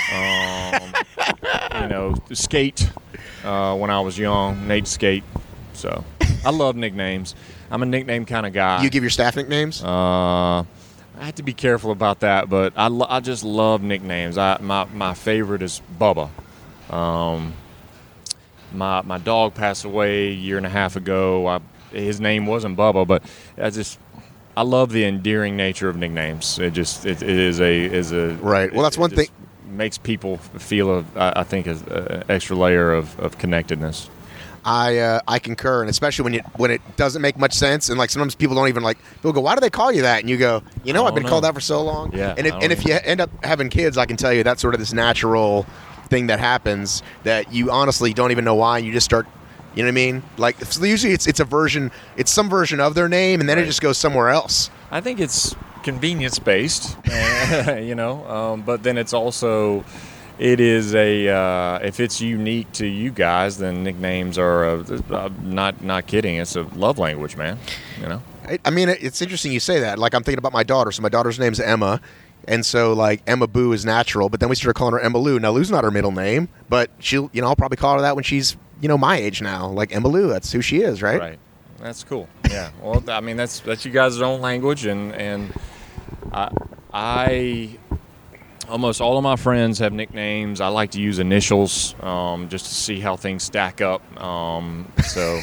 [SPEAKER 4] um, you know, Skate uh, when I was young, Nate Skate. So I love nicknames. I'm a nickname kind of guy.
[SPEAKER 3] You give your staff nicknames?
[SPEAKER 4] Uh, I have to be careful about that, but I, lo- I just love nicknames. I my, my favorite is Bubba. Um, my my dog passed away a year and a half ago. I, his name wasn't Bubba, but I just I love the endearing nature of nicknames. It just it, it is a is a
[SPEAKER 3] right. Well, that's
[SPEAKER 4] it,
[SPEAKER 3] one
[SPEAKER 4] it
[SPEAKER 3] thing.
[SPEAKER 4] makes people feel, a, I think, an extra layer of, of connectedness.
[SPEAKER 3] I uh, I concur, and especially when you when it doesn't make much sense, and like sometimes people don't even like people go, why do they call you that? And you go, you know, I've been
[SPEAKER 4] know.
[SPEAKER 3] called that for so long.
[SPEAKER 4] Yeah,
[SPEAKER 3] and if
[SPEAKER 4] I
[SPEAKER 3] and
[SPEAKER 4] don't
[SPEAKER 3] if you end up having kids, I can tell you that's sort of this natural thing that happens that you honestly don't even know why, and you just start, you know what I mean? Like so usually it's it's a version, it's some version of their name, and then
[SPEAKER 4] Right.
[SPEAKER 3] it just goes somewhere else.
[SPEAKER 4] I think it's convenience based, you know, um, but then it's also. It is a uh, if it's unique to you guys, then nicknames are a, uh, not not kidding. It's a love language, man. You know.
[SPEAKER 3] I, I mean, it's interesting you say that. Like I'm thinking about my daughter. So my daughter's name's Emma, and so like Emma Boo is natural. But then we started calling her Emma Lou. Now Lou's not her middle name, but she'll you know I'll probably call her that when she's you know my age now. Like Emma Lou, that's who she is, right?
[SPEAKER 4] Right. That's cool. Yeah. Well, I mean, that's that's you guys' own language, and and I. I Almost all of my friends have nicknames. I like to use initials um, just to see how things stack up. Um, so,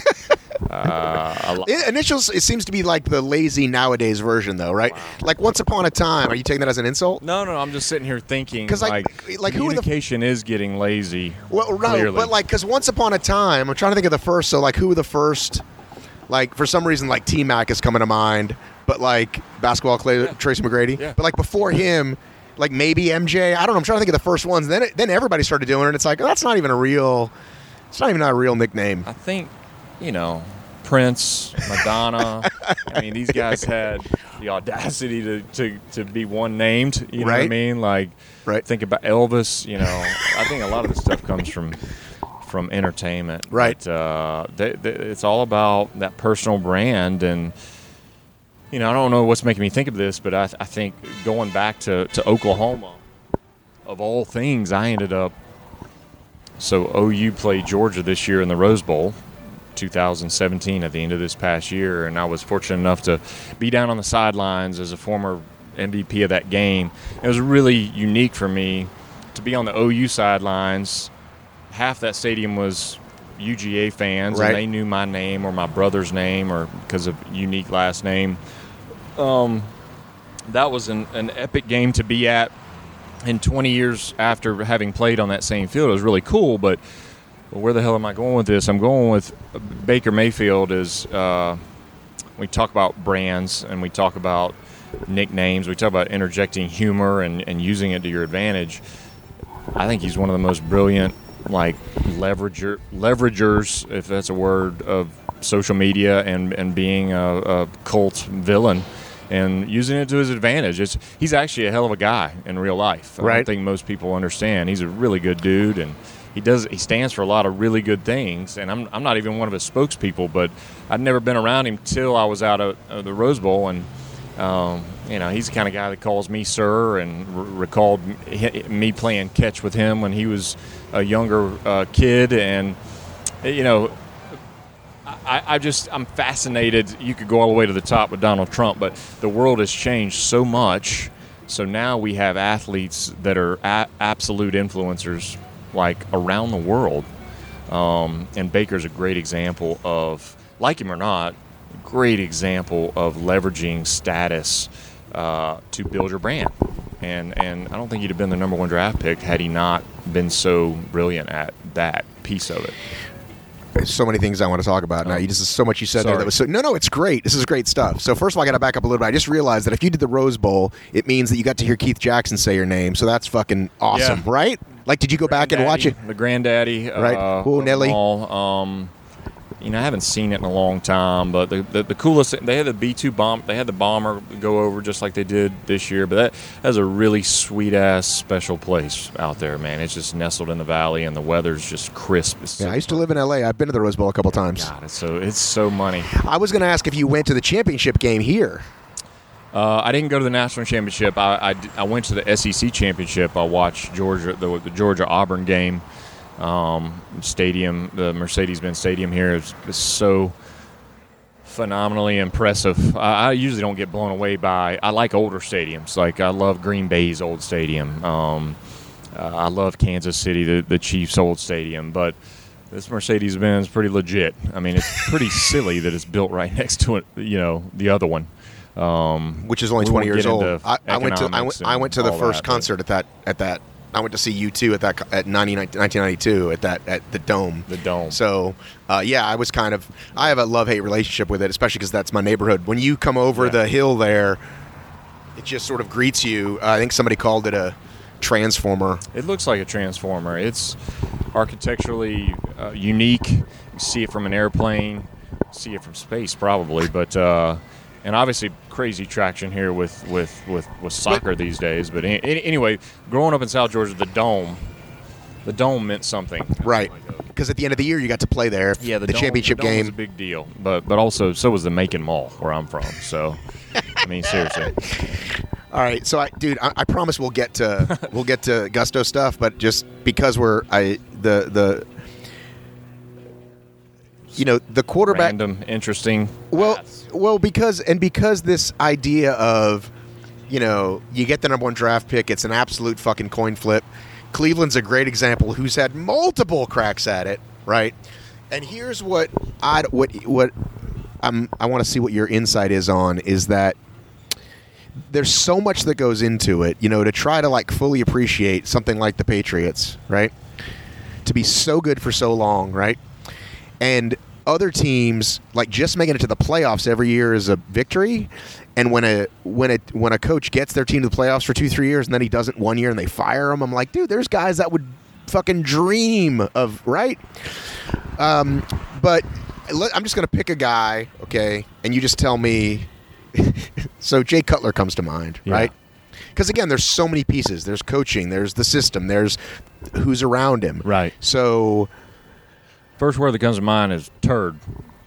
[SPEAKER 4] uh, I li-
[SPEAKER 3] Initials, it seems to be like the lazy nowadays version, though, right? Wow. Like Once Upon a Time. Are you taking that as an insult?
[SPEAKER 4] no, no, I'm just sitting here thinking.
[SPEAKER 3] 'Cause, like-
[SPEAKER 4] like,
[SPEAKER 3] like, who are the-
[SPEAKER 4] communication is getting lazy.
[SPEAKER 3] Well, no,
[SPEAKER 4] clearly.
[SPEAKER 3] but like, because Once Upon a Time, I'm trying to think of the first. So, like, who were the first? Like, for some reason, like T Mac is coming to mind, but like basketball player
[SPEAKER 4] Yeah.
[SPEAKER 3] Tracy McGrady.
[SPEAKER 4] Yeah.
[SPEAKER 3] But like before him. Like maybe M J, I don't know. I'm trying to think of the first ones. Then it, then everybody started doing it. And it's like, oh, that's not even a real. It's not even a real nickname.
[SPEAKER 4] I think, you know, Prince, Madonna. I mean, these guys had the audacity to, to, to be one named. You know what I
[SPEAKER 3] Right.
[SPEAKER 4] mean? Like,
[SPEAKER 3] Right.
[SPEAKER 4] think about Elvis. You know, I think a lot of this stuff comes from from entertainment.
[SPEAKER 3] Right.
[SPEAKER 4] But, uh, they, they, it's all about that personal brand. And, you know, I don't know what's making me think of this, but I, I think going back to, to Oklahoma, of all things, I ended up. So O U played Georgia this year in the Rose Bowl, two thousand seventeen, at the end of this past year, and I was fortunate enough to be down on the sidelines as a former M V P of that game. It was really unique for me to be on the O U sidelines. Half that stadium was U G A fans,
[SPEAKER 3] Right.
[SPEAKER 4] and they knew my name or my brother's name or because of unique last name. Um, that was an, an epic game to be at. And twenty years after having played on that same field, it was really cool. But well, where the hell am I going with this? I'm going with Baker Mayfield. Is uh, we talk about brands and we talk about nicknames. We talk about interjecting humor and, and using it to your advantage. I think he's one of the most brilliant, like leverager leveragers, if that's a word, of social media and and being a, a cult villain. And using it to his advantage. It's, he's actually a hell of a guy in real life. I
[SPEAKER 3] Right.
[SPEAKER 4] don't think most people understand. He's a really good dude, and he does. He stands for a lot of really good things. And I'm I'm not even one of his spokespeople, but I'd never been around him till I was out of, of the Rose Bowl, and um, you know, he's the kind of guy that calls me sir, and r- recalled me playing catch with him when he was a younger uh, kid, and you know. I, I just, I'm fascinated. You could go all the way to the top with Donald Trump, but the world has changed so much. So now we have athletes that are a- absolute influencers, like around the world. Um, and Baker's a great example of, like him or not, great example of leveraging status uh, to build your brand. And and I don't think he'd have been the number one draft pick had he not been so brilliant at that piece of it.
[SPEAKER 3] There's so many things I want to talk about now. You just so much you said there
[SPEAKER 4] Sorry.
[SPEAKER 3] that was so. No, no, it's great. This is great stuff. So first of all, I got to back up a little bit. I just realized that if you did the Rose Bowl, it means that you got to hear Keith Jackson say your name. So that's fucking awesome,
[SPEAKER 4] Yeah.
[SPEAKER 3] right? Like, did you go back and watch it?
[SPEAKER 4] The granddaddy,
[SPEAKER 3] Right.
[SPEAKER 4] Uh,
[SPEAKER 3] Cool,
[SPEAKER 4] of
[SPEAKER 3] Nelly.
[SPEAKER 4] them all. Um, you know, I haven't seen it in a long time, but the the, the coolest. They had the B two bomb. They had the bomber go over just like they did this year. But that that's a really sweet ass special place out there, man. It's just nestled in the valley, and the weather's just crisp. It's
[SPEAKER 3] Yeah,
[SPEAKER 4] so,
[SPEAKER 3] I used to live in L A. I've been to the Rose Bowl a couple times.
[SPEAKER 4] God, it's so it's so money.
[SPEAKER 3] I was going to ask if you went to the championship game here.
[SPEAKER 4] Uh, I didn't go to the national championship. I, I, I went to the S E C championship. I watched Georgia the, the Georgia Auburn game. Um, stadium, the Mercedes-Benz Stadium here is, is so phenomenally impressive. I, I usually don't get blown away by. I like older stadiums. Like I love Green Bay's old stadium. Um, uh, I love Kansas City, the, the Chiefs' old stadium, but. This Mercedes-Benz is pretty legit. I mean, it's pretty silly that it's built right next to it, you know, the other one. Um,
[SPEAKER 3] Which is only
[SPEAKER 4] we
[SPEAKER 3] twenty
[SPEAKER 4] won't
[SPEAKER 3] years
[SPEAKER 4] get
[SPEAKER 3] old.
[SPEAKER 4] into
[SPEAKER 3] I, I went to I went,
[SPEAKER 4] economics
[SPEAKER 3] I went to the
[SPEAKER 4] and all
[SPEAKER 3] first
[SPEAKER 4] that, but-
[SPEAKER 3] concert at that at that I went to see U two at that at nineteen ninety-two at that at the Dome.
[SPEAKER 4] The Dome.
[SPEAKER 3] So, uh, yeah, I was kind of I have a love-hate relationship with it, especially because that's my neighborhood. When you come over
[SPEAKER 4] Yeah.
[SPEAKER 3] the hill there, it just sort of greets you. Uh, I think somebody called it a transformer.
[SPEAKER 4] It looks like a transformer. It's architecturally uh, unique. You see it from an airplane, see it from space probably, but uh, and obviously crazy traction here with with, with, with soccer
[SPEAKER 3] But-
[SPEAKER 4] these days. But any, anyway, growing up in South Georgia, the Dome, the Dome meant something.
[SPEAKER 3] Right. Because at the end of the year, you got to play there.
[SPEAKER 4] Yeah, the,
[SPEAKER 3] the
[SPEAKER 4] Dome,
[SPEAKER 3] championship
[SPEAKER 4] the Dome
[SPEAKER 3] game.
[SPEAKER 4] was a big deal, but but also so was the Macon Mall where I'm from. So, I mean, seriously.
[SPEAKER 3] All right, so I, dude, I, I promise we'll get to we'll get to Gusto stuff, but just because we're I the the you know the quarterback.
[SPEAKER 4] Random, interesting.
[SPEAKER 3] Well, well, because and because this idea of you know you get the number one draft pick, it's an absolute fucking coin flip. Cleveland's a great example, who's had multiple cracks at it, right? And here's what I what what I'm I want to see what your insight is on is that. There's so much that goes into it, you know, to try to like fully appreciate something like the Patriots, right? To be so good for so long, right? And other teams like just making it to the playoffs every year is a victory. And when a when a when a coach gets their team to the playoffs for two three years and then he doesn't one year and they fire him, I'm like, dude, there's guys that would fucking dream of, right? Um, but I'm just gonna pick a guy, okay, and you just tell me. So Jay Cutler comes to mind,
[SPEAKER 4] Yeah.
[SPEAKER 3] right? Because again, there's so many pieces. There's coaching. There's the system. There's who's around him.
[SPEAKER 4] Right.
[SPEAKER 3] So
[SPEAKER 4] First word that comes to mind is turd.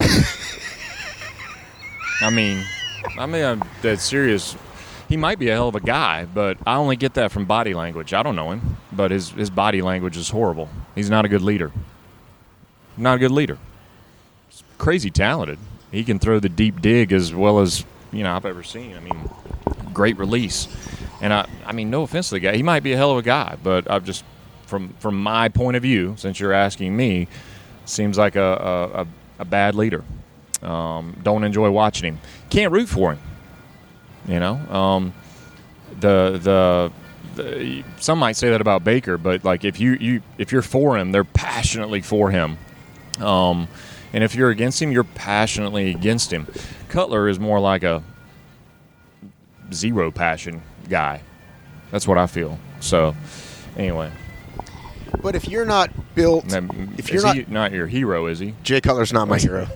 [SPEAKER 4] I mean, I mean, I'm dead serious. He might be a hell of a guy, but I only get that from body language. I don't know him, but his his body language is horrible. He's not a good leader. Not a good leader. He's crazy talented. He can throw the deep dig as well as you know I've ever seen. I mean, great release. And I, I mean, no offense to the guy, he might be a hell of a guy, but I've just, from from my point of view, since you're asking me, seems like a a, a, a bad leader. Um, don't enjoy watching him. Can't root for him. You know, um, the, the the some might say that about Baker, but like if you, you if you're for him, they're passionately for him. Um, and if you're against him, you're passionately against him. Cutler is more like a zero passion guy. That's what I feel. So, anyway.
[SPEAKER 3] but if you're not built, if you're
[SPEAKER 4] is
[SPEAKER 3] not,
[SPEAKER 4] he not your hero, is he?
[SPEAKER 3] Jay Cutler's not my hero.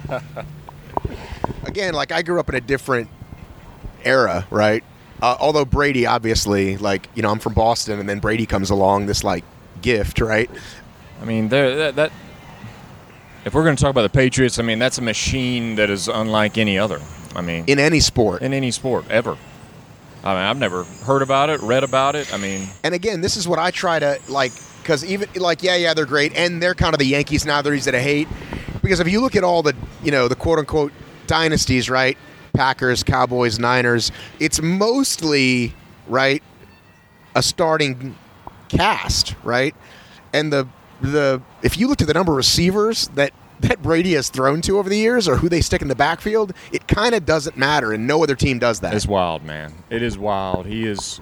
[SPEAKER 3] Again, like I grew up in a different era, right? Uh, although Brady, obviously, like you know, I'm from Boston, and then Brady comes along, this like gift, right?
[SPEAKER 4] I mean, there that, that. If we're going to talk about the Patriots, I mean, that's a machine that is unlike any other. I mean,
[SPEAKER 3] In any sport.
[SPEAKER 4] in any sport ever. I mean, I've never heard about it, read about it. I mean,
[SPEAKER 3] And again, this is what I try to like, because even like, yeah, yeah, they're great, and they're kind of the Yankees nowadays that I hate. Because if you look at all the, you know, the quote unquote dynasties, right? Packers, Cowboys, Niners, it's mostly right a starting cast, right? And the the if you look at the number of receivers that that Brady has thrown to over the years, or who they stick in the backfield, it kind of doesn't matter, and no other team does that.
[SPEAKER 4] it's wild, man. It is wild. He is,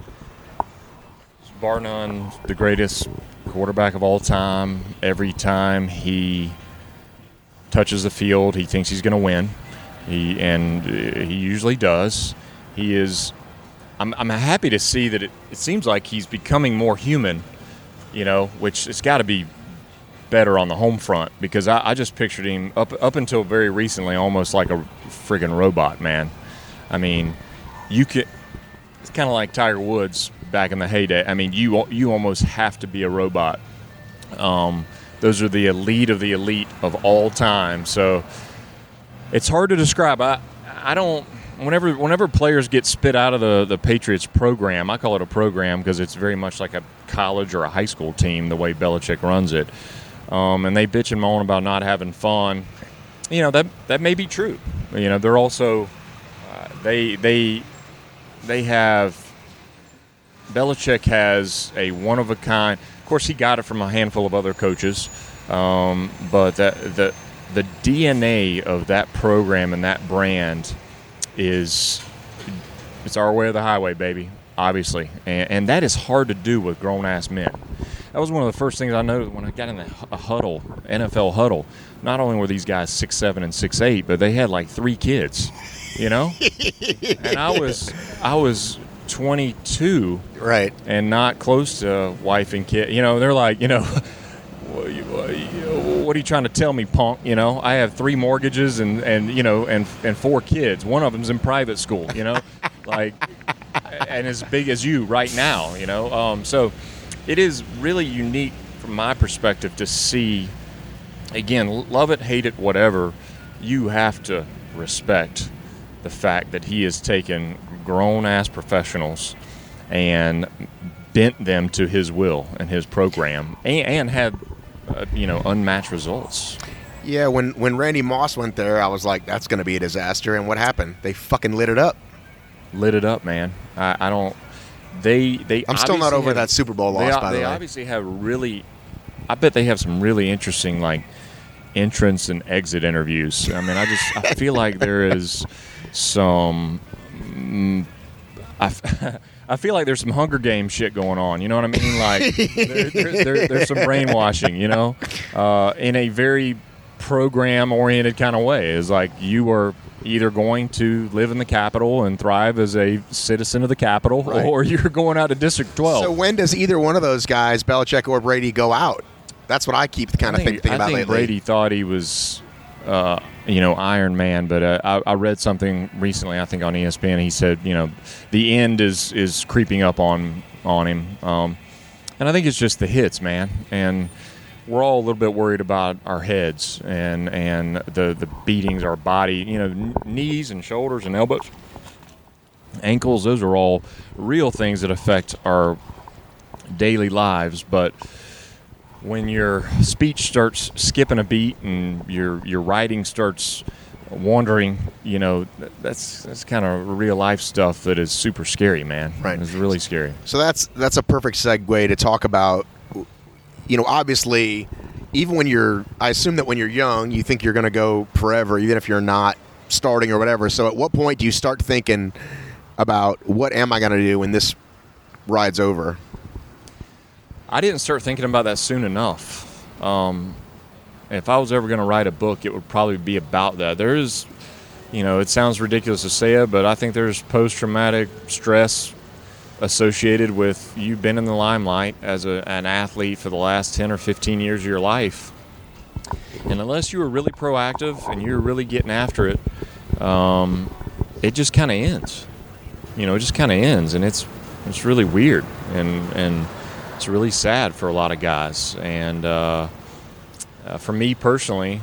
[SPEAKER 4] bar none, the greatest quarterback of all time. Every time he touches the field, he thinks he's going to win. He and uh, he usually does. He is. I'm I'm happy to see that it, it seems like he's becoming more human. You know, which it's got to be better on the home front, because I, I just pictured him up up until very recently almost like a friggin' robot, man. I mean, you could. It's kind of like Tiger Woods back in the heyday. I mean, you you almost have to be a robot. Um, those are the elite of the elite of all time. So it's hard to describe. I I don't. Whenever whenever players get spit out of the, the Patriots program, I call it a program because it's very much like a college or a high school team, the way Belichick runs it. Um, and they bitch and moan about not having fun. You know, that that may be true. You know, they're also uh, they they they have Belichick has a one of a kind. Of course, he got it from a handful of other coaches, um, but that the the D N A of that program and that brand is it's our way or the highway, baby. obviously, and, and that is hard to do with grown-ass men. That was one of the first things I noticed when I got in the a huddle, N F L huddle. Not only were these guys six seven and six eight, but they had like three kids, you know? And I was I was twenty-two,
[SPEAKER 3] right,
[SPEAKER 4] and not close to wife and kid. You know, they're like, you know, what are you trying to tell me, punk? You know, I have three mortgages and, and you know, and and four kids. One of them's in private school, you know, like, and as big as you right now, you know. Um, so it is really unique from my perspective to see, again, love it, hate it, whatever, you have to respect the fact that he has taken grown-ass professionals and bent them to his will and his program, and, and had, uh, you know, unmatched results.
[SPEAKER 3] Yeah, when, when Randy Moss went there, I was like, that's going to be a disaster. And what happened? They fucking lit it up.
[SPEAKER 4] Lit it up, man. I, I don't... They, they
[SPEAKER 3] I'm still not over
[SPEAKER 4] have,
[SPEAKER 3] that Super Bowl loss,
[SPEAKER 4] they,
[SPEAKER 3] by
[SPEAKER 4] they
[SPEAKER 3] the way.
[SPEAKER 4] They obviously have really... I bet they have some really interesting, like, entrance and exit interviews. I mean, I just... I feel like there is some... Mm, I, I feel like there's some Hunger Games shit going on. You know what I mean? Like, there, there, there, there's some brainwashing, you know, uh, in a very program-oriented kind of way. It's like you are either going to live in the Capitol and thrive as a citizen of the Capitol, right, or you're going out to District twelve.
[SPEAKER 3] So when does either one of those guys, Belichick or Brady, go out? That's what I keep kind of
[SPEAKER 4] think,
[SPEAKER 3] thinking about
[SPEAKER 4] lately. I
[SPEAKER 3] lately.
[SPEAKER 4] think Brady thought he was... Uh, you know, Iron Man, but uh, I, I read something recently, I think on E S P N. He said, you know, the end is, is creeping up on on him, um, and I think it's just the hits, man. And we're all a little bit worried about our heads and and the the beatings, our body, you know, n- knees and shoulders and elbows, ankles. Those are all real things that affect our daily lives, but when your speech starts skipping a beat and your your writing starts wandering, you know, that's that's kind of real life stuff that is super scary, man.
[SPEAKER 3] Right.
[SPEAKER 4] It's really scary.
[SPEAKER 3] So that's that's a perfect segue to talk about, you know, obviously, even when you're, I assume that when you're young, you think you're going to go forever, even if you're not starting or whatever. So at what point do you start thinking about what am I going to do when this ride's over?
[SPEAKER 4] I didn't start thinking about that soon enough. Um, if I was ever going to write a book, it would probably be about that. There is, you know, it sounds ridiculous to say it, but I think there's post-traumatic stress associated with you being in the limelight as a, an athlete for the last ten or fifteen years of your life. And unless you were really proactive and you're really getting after it, um, it just kind of ends. You know, it just kind of ends, and it's it's really weird, and and it's really sad for a lot of guys. And uh, uh, for me personally,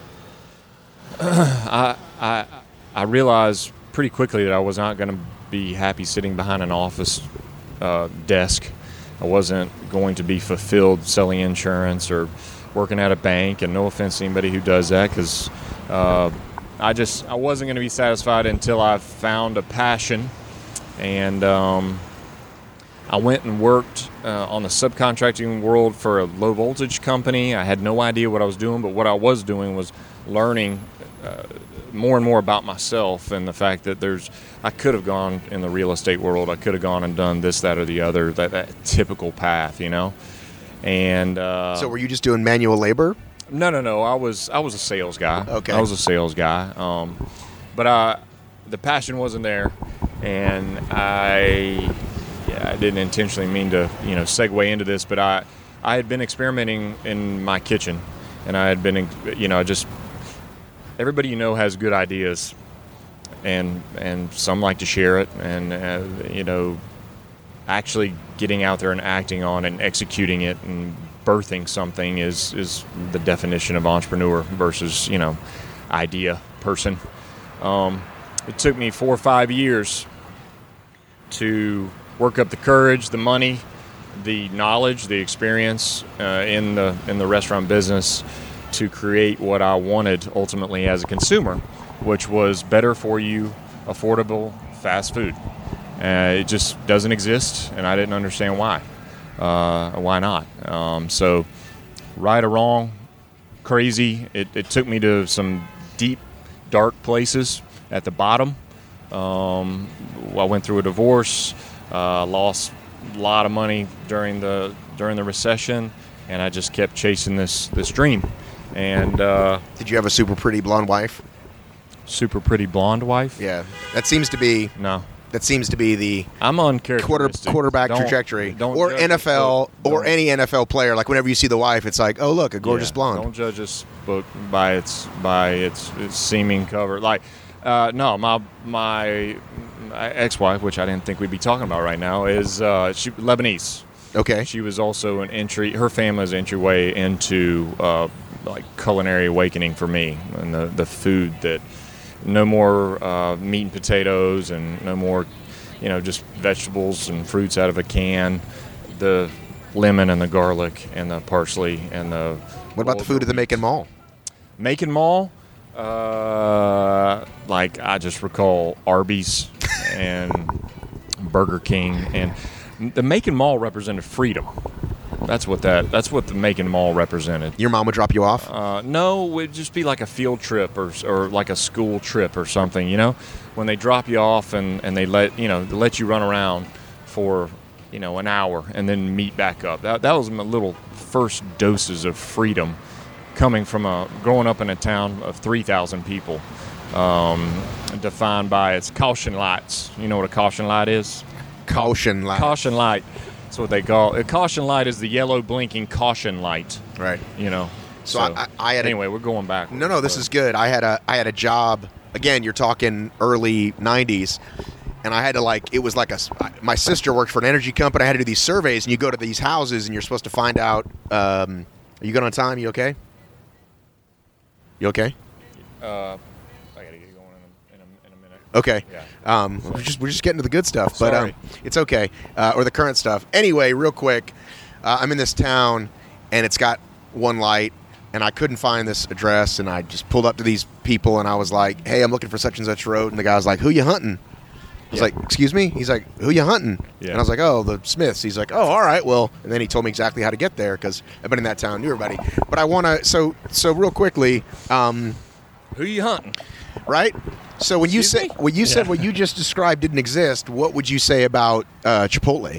[SPEAKER 4] I I I realized pretty quickly that I was not going to be happy sitting behind an office uh, desk. I wasn't going to be fulfilled selling insurance or working at a bank. And no offense to anybody who does that, because uh, I just I wasn't going to be satisfied until I found a passion. And um, I went and worked uh, on the subcontracting world for a low voltage company. I had no idea what I was doing, but what I was doing was learning uh, more and more about myself, and the fact that there's I could have gone in the real estate world. I could have gone and done this, that, or the other, that, that typical path, you know. And uh,
[SPEAKER 3] so were you just doing manual labor?
[SPEAKER 4] No, no, no. I was I was a sales guy.
[SPEAKER 3] Okay.
[SPEAKER 4] I was a sales guy. Um, but I, the passion wasn't there, and I, yeah, I didn't intentionally mean to, you know, segue into this, but I, I had been experimenting in my kitchen, and I had been, you know, just everybody you know has good ideas, and and some like to share it, and uh, you know, actually getting out there and acting on and executing it and birthing something is is the definition of entrepreneur versus, you know, idea person. Um, it took me four or five years to work up the courage, the money, the knowledge, the experience uh, in the in the restaurant business to create what I wanted ultimately as a consumer, which was better for you, affordable fast food. Uh, it just doesn't exist, and I didn't understand why. Uh, why not? Um, so, right or wrong, crazy. It, it took me to some deep, dark places at the bottom. Um, I went through a divorce. Uh, lost a lot of money during the during the recession, and I just kept chasing this this dream. And uh,
[SPEAKER 3] did you have a super pretty blonde wife?
[SPEAKER 4] Super pretty blonde wife?
[SPEAKER 3] Yeah, that seems to be
[SPEAKER 4] no.
[SPEAKER 3] That seems to be the
[SPEAKER 4] I'm
[SPEAKER 3] quarter,
[SPEAKER 4] uncharacteristic.
[SPEAKER 3] quarterback
[SPEAKER 4] don't,
[SPEAKER 3] trajectory,
[SPEAKER 4] don't
[SPEAKER 3] or
[SPEAKER 4] judge,
[SPEAKER 3] N F L,
[SPEAKER 4] don't,
[SPEAKER 3] or any N F L player. Like whenever you see the wife, it's like, oh look, a gorgeous
[SPEAKER 4] yeah,
[SPEAKER 3] blonde.
[SPEAKER 4] Don't judge this book by its by its, its seeming cover. Like, uh, no, my my ex-wife, which I didn't think we'd be talking about right now, is uh, she Lebanese.
[SPEAKER 3] Okay.
[SPEAKER 4] She was also an entry. Her family's entryway into uh, like culinary awakening for me, and the the food that no more uh, meat and potatoes, and no more, you know, just vegetables and fruits out of a can. The lemon and the garlic and the parsley and the.
[SPEAKER 3] What about the food at the Macon Mall?
[SPEAKER 4] Macon Mall, uh, like I just recall Arby's and Burger King, and the Macon Mall represented freedom. That's what that. That's what the Macon Mall represented.
[SPEAKER 3] Your mom would drop you off?
[SPEAKER 4] Uh, no, it would just be like a field trip or or like a school trip or something. You know, when they drop you off and, and they let you know they let you run around for you know an hour and then meet back up. That that was my little first doses of freedom, coming from a growing up in a town of three thousand people, um, defined by its caution lights. You know what a caution light is?
[SPEAKER 3] Caution light.
[SPEAKER 4] Caution light. That's what they call it. A caution light is the yellow blinking caution light.
[SPEAKER 3] Right.
[SPEAKER 4] You know.
[SPEAKER 3] So, so I, I had
[SPEAKER 4] anyway,
[SPEAKER 3] a,
[SPEAKER 4] we're going back.
[SPEAKER 3] No, no, this is good. I had a I had a job. Again, you're talking early nineties, and I had to like it was like a. My sister worked for an energy company. I had to do these surveys, and you go to these houses, and you're supposed to find out. Um, are you good on time? You okay? You okay?
[SPEAKER 4] Uh, I gotta get going in a, in a, in a minute.
[SPEAKER 3] Okay.
[SPEAKER 4] Yeah.
[SPEAKER 3] Um, we're just we're just getting to the good stuff, but
[SPEAKER 4] Sorry.
[SPEAKER 3] um, it's okay. Uh, or the current stuff. Anyway, real quick, uh, I'm in this town, and it's got one light, and I couldn't find this address, and I just pulled up to these people, and I was like, "Hey, I'm looking for such and such road," and the guy was like, "Who you hunting?" I was
[SPEAKER 4] Yeah.
[SPEAKER 3] like, "Excuse me?" He's like, "Who you hunting?"
[SPEAKER 4] Yeah.
[SPEAKER 3] And I was like, "Oh, the Smiths." He's like, "Oh, all right, well," and then he told me exactly how to get there because I've been in that town, knew everybody. But I want to so so real quickly. Um,
[SPEAKER 4] Who you hunting?
[SPEAKER 3] Right? So when you
[SPEAKER 4] Excuse
[SPEAKER 3] said
[SPEAKER 4] me?
[SPEAKER 3] when you said
[SPEAKER 4] Yeah.
[SPEAKER 3] what you just described didn't exist, what would you say about uh, Chipotle?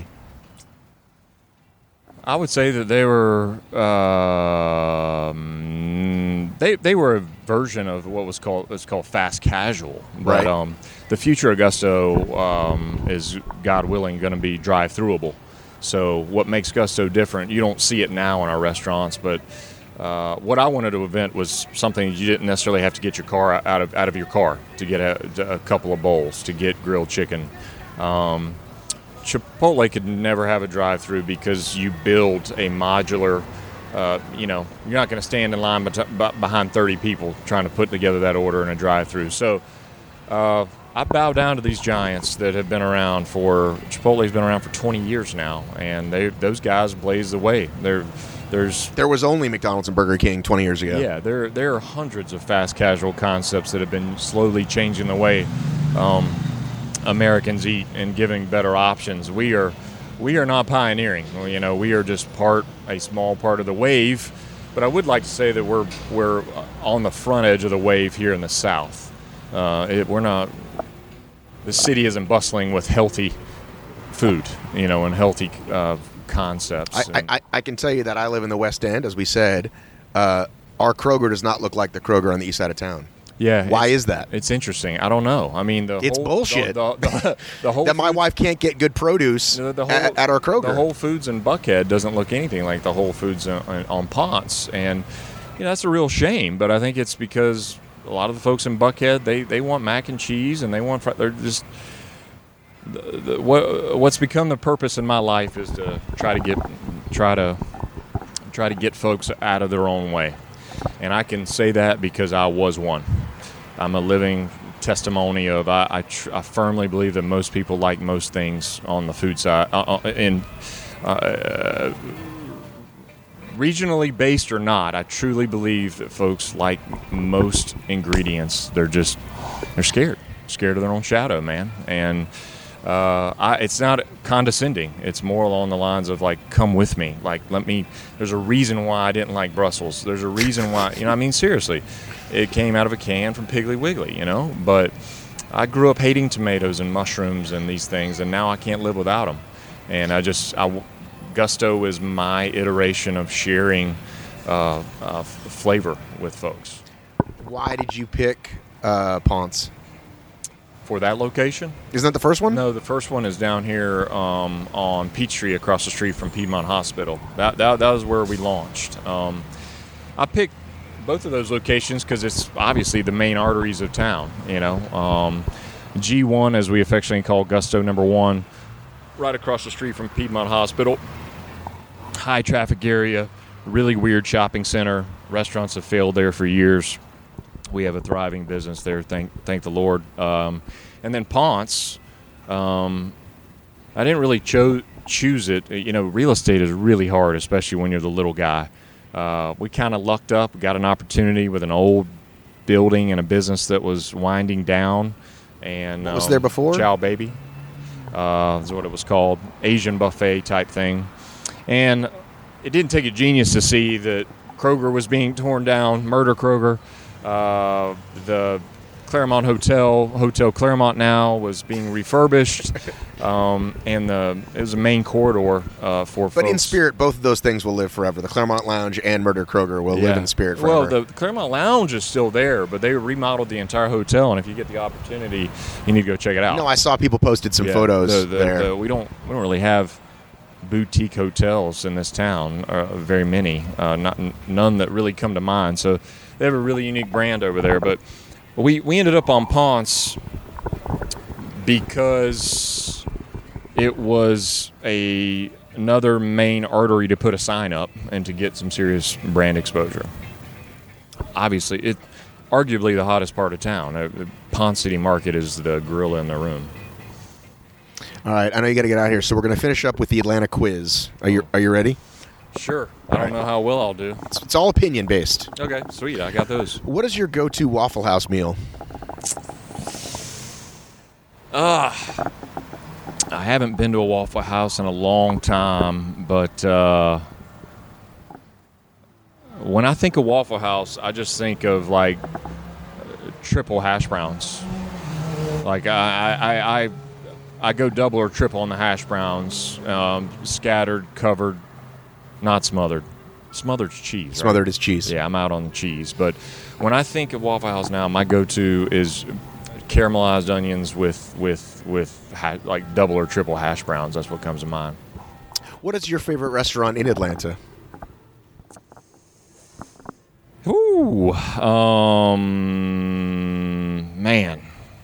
[SPEAKER 4] I would say that they were um, they they were a version of what was called was called fast casual. But
[SPEAKER 3] Right.
[SPEAKER 4] um, the future Augusto um, is, God willing, going to be drive-throughable. So what makes Gusto different? You don't see it now in our restaurants, but uh, what I wanted to invent was something you didn't necessarily have to get your car out of out of your car to get a, a couple of bowls, to get grilled chicken. Um, Chipotle could never have a drive-through because you build a modular, uh, you know, you're not going to stand in line bet- behind thirty people trying to put together that order in a drive-through. So uh, I bow down to these giants that have been around for, Chipotle's been around for twenty years now, and they those guys blaze the way. They're, there's
[SPEAKER 3] There was only McDonald's and Burger King twenty years ago.
[SPEAKER 4] yeah, there there are hundreds of fast casual concepts that have been slowly changing the way um, Americans eat and giving better options. We are we are not pioneering. You know, we are just part a small part of the wave. But I would like to say that we're we're on the front edge of the wave here in the South. Uh, it, we're not. The city isn't bustling with healthy food, you know, and healthy uh, concepts.
[SPEAKER 3] I,
[SPEAKER 4] And-
[SPEAKER 3] I, I- I can tell you that I live in the West End, as we said. Uh, our Kroger does not look like the Kroger on the east side of town.
[SPEAKER 4] yeah.
[SPEAKER 3] Why
[SPEAKER 4] it's-
[SPEAKER 3] is that?
[SPEAKER 4] It's interesting. I don't know. I mean, the
[SPEAKER 3] It's
[SPEAKER 4] whole,
[SPEAKER 3] bullshit.
[SPEAKER 4] The, the, the, the whole
[SPEAKER 3] That my
[SPEAKER 4] Foods-
[SPEAKER 3] wife can't get good produce
[SPEAKER 4] the, the whole,
[SPEAKER 3] at, at our Kroger.
[SPEAKER 4] The Whole Foods in Buckhead doesn't look anything like the Whole Foods on, on Ponce, and you know that's a real shame. But I think it's because a lot of the folks in Buckhead they, they want mac and cheese, and they want fr- they're just the, the, what what's become the purpose in my life is to try to get try to try to get folks out of their own way, and I can say that because I was one. I'm a living testimony of I I, tr- I firmly believe that most people like most things on the food side uh, uh, in uh, regionally based or not. I truly believe that folks like most ingredients. They're just they're scared scared of their own shadow, man. And uh, I, it's not condescending. It's more along the lines of like, come with me. Like, let me. There's a reason why I didn't like Brussels. There's a reason why. You know, I mean, seriously, it came out of a can from Piggly Wiggly. You know, but I grew up hating tomatoes and mushrooms and these things, and now I can't live without them. And I just, I, Gusto is my iteration of sharing uh, uh, flavor with folks.
[SPEAKER 3] Why did you pick uh, Ponce?
[SPEAKER 4] For that location?
[SPEAKER 3] Isn't that the first one?
[SPEAKER 4] No, the first one is down here um, on Peachtree, across the street from Piedmont Hospital. That that, that was where we launched. Um, I picked both of those locations because it's obviously the main arteries of town. You know, um, G one, as we affectionately call Gusto Number One, right across the street from Piedmont Hospital. High traffic area, really weird shopping center. Restaurants have failed there for years. We have a thriving business there, thank thank the Lord. Um, and then Ponce, um, I didn't really cho- choose it. You know, real estate is really hard, especially when you're the little guy. Uh, we kind of lucked up, got an opportunity with an old building and a business that was winding down. And
[SPEAKER 3] what was
[SPEAKER 4] um,
[SPEAKER 3] there before?
[SPEAKER 4] Chow Baby uh, is what it was called, Asian buffet type thing. And it didn't take a genius to see that Kroger was being torn down, Murder Kroger. Uh, the Claremont Hotel, Hotel Claremont now, was being refurbished, um, and the it was a main corridor uh, for
[SPEAKER 3] But
[SPEAKER 4] folks.
[SPEAKER 3] in spirit, both of those things will live forever. The Claremont Lounge and Murder Kroger will
[SPEAKER 4] Yeah.
[SPEAKER 3] live in spirit forever.
[SPEAKER 4] Well, the, the Claremont Lounge is still there, but they remodeled the entire hotel, and if you get the opportunity, you need to go check it out.
[SPEAKER 3] No, I saw people posted some
[SPEAKER 4] Yeah,
[SPEAKER 3] photos
[SPEAKER 4] the, the,
[SPEAKER 3] there.
[SPEAKER 4] the- we don't we don't really have boutique hotels in this town, uh, very many, uh, not none that really come to mind. So they have a really unique brand over there. But we we ended up on Ponce because it was a another main artery to put a sign up and to get some serious brand exposure. Obviously, it arguably the hottest part of town. Uh, Ponce City Market is the gorilla in the room.
[SPEAKER 3] All right, I know you got to get out of here, so we're going to finish up with the Atlanta quiz. Are you Are you ready?
[SPEAKER 4] Sure. I don't know how well I'll do.
[SPEAKER 3] It's, it's all opinion based.
[SPEAKER 4] Okay, sweet. I got those.
[SPEAKER 3] What is your go-to Waffle House meal?
[SPEAKER 4] Ah, I haven't been to a Waffle House in a long time, but uh, when I think of Waffle House, I just think of like triple hash browns. Like I, I, I, I go double or triple on the hash browns, um, scattered, covered, not smothered. Smothered's cheese. Right?
[SPEAKER 3] Smothered is cheese.
[SPEAKER 4] Yeah, I'm out on the cheese. But when I think of Waffle House now, my go-to is caramelized onions with with with ha- like double or triple hash browns. That's what comes to mind.
[SPEAKER 3] What is your favorite restaurant in Atlanta?
[SPEAKER 4] Ooh, um, man,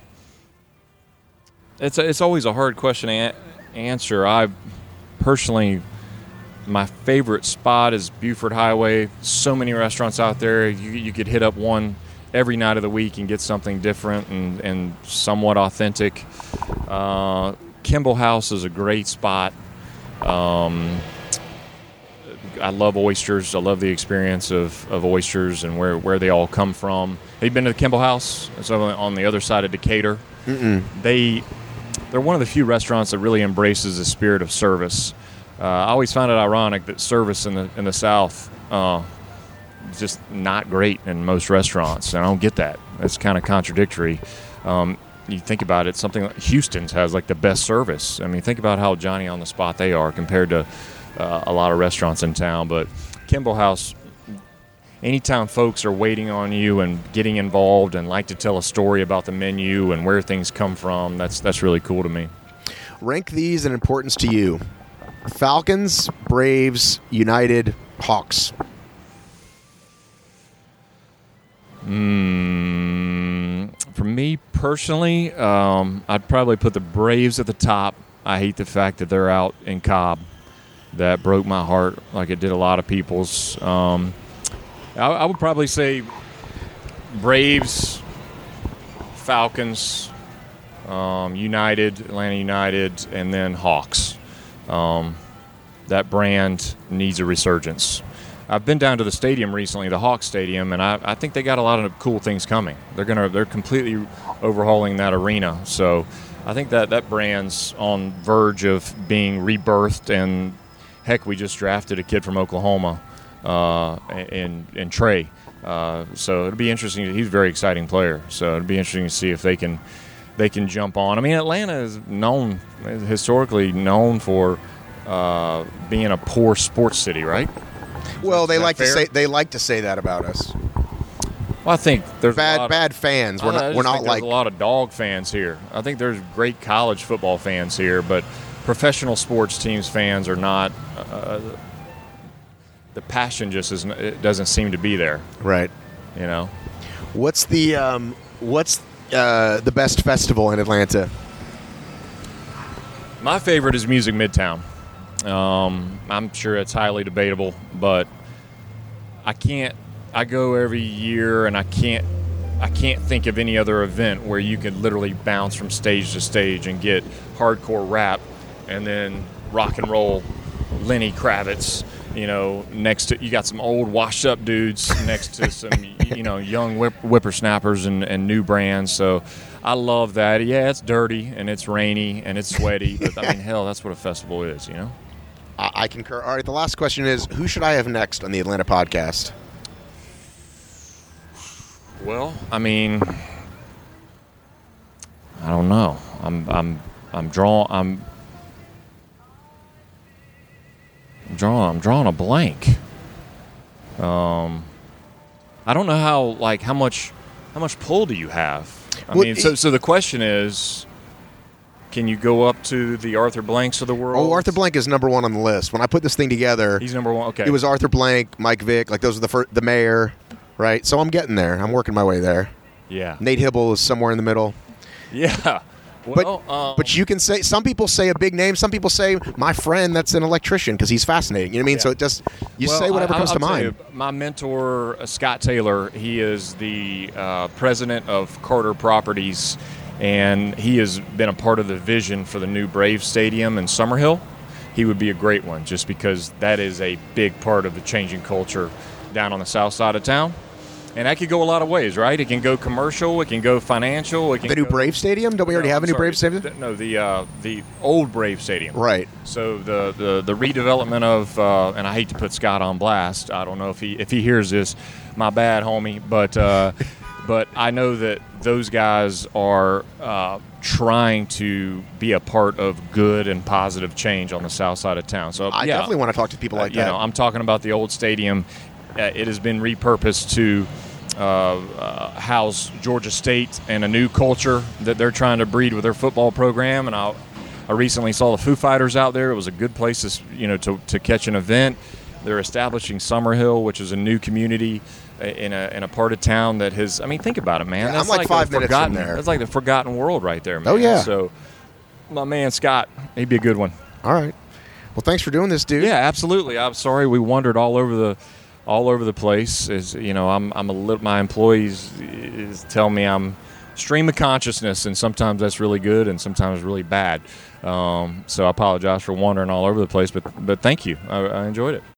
[SPEAKER 4] it's a, it's always a hard question to a- answer. I personally, my favorite spot is Buford Highway. So many restaurants out there. You you could hit up one every night of the week and get something different and, and somewhat authentic. Uh, Kimball House is a great spot. Um, I love oysters. I love the experience of, of oysters and where, where they all come from. Have you been to the Kimball House? It's on the other side of Decatur.
[SPEAKER 3] Mm-mm.
[SPEAKER 4] They, they're one of the few restaurants that really embraces the spirit of service. Uh, I always find it ironic that service in the in the South uh, is just not great in most restaurants. And I don't get that. That's kind of contradictory. Um, you think about it, something like Houston's has like the best service. I mean, think about how Johnny on the spot they are compared to uh, a lot of restaurants in town. But Kimball House, anytime folks are waiting on you and getting involved and like to tell a story about the menu and where things come from, that's that's really cool to me.
[SPEAKER 3] Rank these in importance to you. Falcons, Braves, United, Hawks.
[SPEAKER 4] Mm, for me personally, um, I'd probably put the Braves at the top. I hate the fact that they're out in Cobb. That broke my heart like it did a lot of people's. Um, I, I would probably say Braves, Falcons, um, United, Atlanta United, and then Hawks. Um, that brand needs a resurgence. I've been down to the stadium recently, the Hawks Stadium, and I, I think they got a lot of cool things coming. They're gonna they're completely overhauling that arena. So I think that that brand's on verge of being rebirthed, and heck, we just drafted a kid from Oklahoma, uh, in in Trey. Uh, so it'll be interesting. He's a very exciting player. So it'll be interesting to see if they can they can jump on. I mean, Atlanta is known historically known for uh, being a poor sports city, right?
[SPEAKER 3] Well, they like
[SPEAKER 4] fair?
[SPEAKER 3] to say they like to say that about us.
[SPEAKER 4] Well, I think there's
[SPEAKER 3] Bad
[SPEAKER 4] a lot
[SPEAKER 3] bad fans. We're
[SPEAKER 4] I- I
[SPEAKER 3] not
[SPEAKER 4] just
[SPEAKER 3] we're not
[SPEAKER 4] think there's
[SPEAKER 3] like
[SPEAKER 4] a lot of dog fans here. I think there's great college football fans here, but professional sports teams fans are not. Uh, the passion just isn't. It doesn't seem to be there.
[SPEAKER 3] right.
[SPEAKER 4] You know.
[SPEAKER 3] What's the um, what's uh, the best festival in Atlanta?
[SPEAKER 4] My favorite is Music Midtown. Um, I'm sure it's highly debatable, but I can't. I go every year, and I can't. I can't think of any other event where you could literally bounce from stage to stage and get hardcore rap, and then rock and roll, Lenny Kravitz. You know, next to you got some old washed-up dudes next to some you know young whip, whippersnappers and, and new brands. So I love that. Yeah, it's dirty and it's rainy and it's sweaty, but I mean, hell, that's what a festival is. You know.
[SPEAKER 3] I, I concur. All right, the last question is, who should I have next on the Atlanta podcast?
[SPEAKER 4] Well, I mean, I don't know. I'm I'm I'm drawing I'm I'm drawing I'm drawing a blank. Um I don't know how like how much how much pull do you have? I
[SPEAKER 3] Well,
[SPEAKER 4] mean, so
[SPEAKER 3] it-
[SPEAKER 4] so the question is, can you go up to the Arthur Blanks of the world?
[SPEAKER 3] Oh, Arthur Blank is number one on the list. When I put this thing together,
[SPEAKER 4] He's number one. Okay.
[SPEAKER 3] it was Arthur Blank, Mike Vick, like those are the fir- the mayor, right? So I'm getting there. I'm working my way there.
[SPEAKER 4] yeah.
[SPEAKER 3] Nate Hibble is somewhere in the middle.
[SPEAKER 4] Yeah.
[SPEAKER 3] But
[SPEAKER 4] Well, um,
[SPEAKER 3] but you can say, some people say a big name. Some people say my friend that's an electrician because he's fascinating. You know what I mean?
[SPEAKER 4] Yeah.
[SPEAKER 3] So it just you
[SPEAKER 4] Well,
[SPEAKER 3] say whatever
[SPEAKER 4] I,
[SPEAKER 3] comes
[SPEAKER 4] I'll
[SPEAKER 3] to
[SPEAKER 4] tell
[SPEAKER 3] mind.
[SPEAKER 4] you, my mentor, uh, Scott Taylor, he is the uh, president of Carter Properties, and he has been a part of the vision for the new Braves Stadium in Summerhill. He would be a great one just because that is a big part of the changing culture down on the south side of town. And that could go a lot of ways, right? It can go commercial, it can go financial, it can
[SPEAKER 3] The new
[SPEAKER 4] go,
[SPEAKER 3] Brave Stadium? Don't we already
[SPEAKER 4] No,
[SPEAKER 3] have
[SPEAKER 4] I'm
[SPEAKER 3] a new
[SPEAKER 4] sorry,
[SPEAKER 3] Brave Stadium?
[SPEAKER 4] the- no, the uh, the old Brave Stadium.
[SPEAKER 3] Right.
[SPEAKER 4] So the, the, the redevelopment of uh, and I hate to put Scott on blast. I don't know if he if he hears this, my bad, homie. But uh, but I know that those guys are uh, trying to be a part of good and positive change on the south side of town. So
[SPEAKER 3] I
[SPEAKER 4] yeah,
[SPEAKER 3] definitely want to talk to people like
[SPEAKER 4] uh, you
[SPEAKER 3] that.
[SPEAKER 4] know, I'm talking about the old stadium. Uh, it has been repurposed to uh, uh, house Georgia State and a new culture that they're trying to breed with their football program. And I, I recently saw the Foo Fighters out there. It was a good place to, you know, to, to catch an event. They're establishing Summerhill, which is a new community in a in a part of town that has. I mean, think about it, man.
[SPEAKER 3] Yeah,
[SPEAKER 4] That's
[SPEAKER 3] I'm like five
[SPEAKER 4] a
[SPEAKER 3] minutes
[SPEAKER 4] forgotten,
[SPEAKER 3] from there.
[SPEAKER 4] That's like the forgotten world right there, man.
[SPEAKER 3] Oh, yeah.
[SPEAKER 4] So, my man Scott, he'd be a good one.
[SPEAKER 3] All right. Well, thanks for doing this, dude.
[SPEAKER 4] Yeah, absolutely. I'm sorry we wandered all over the all over the place. Is you know, I'm I'm a little. My employees is tell me I'm stream of consciousness, and sometimes that's really good, and sometimes really bad. Um, so I apologize for wandering all over the place, but but thank you. I, I enjoyed it.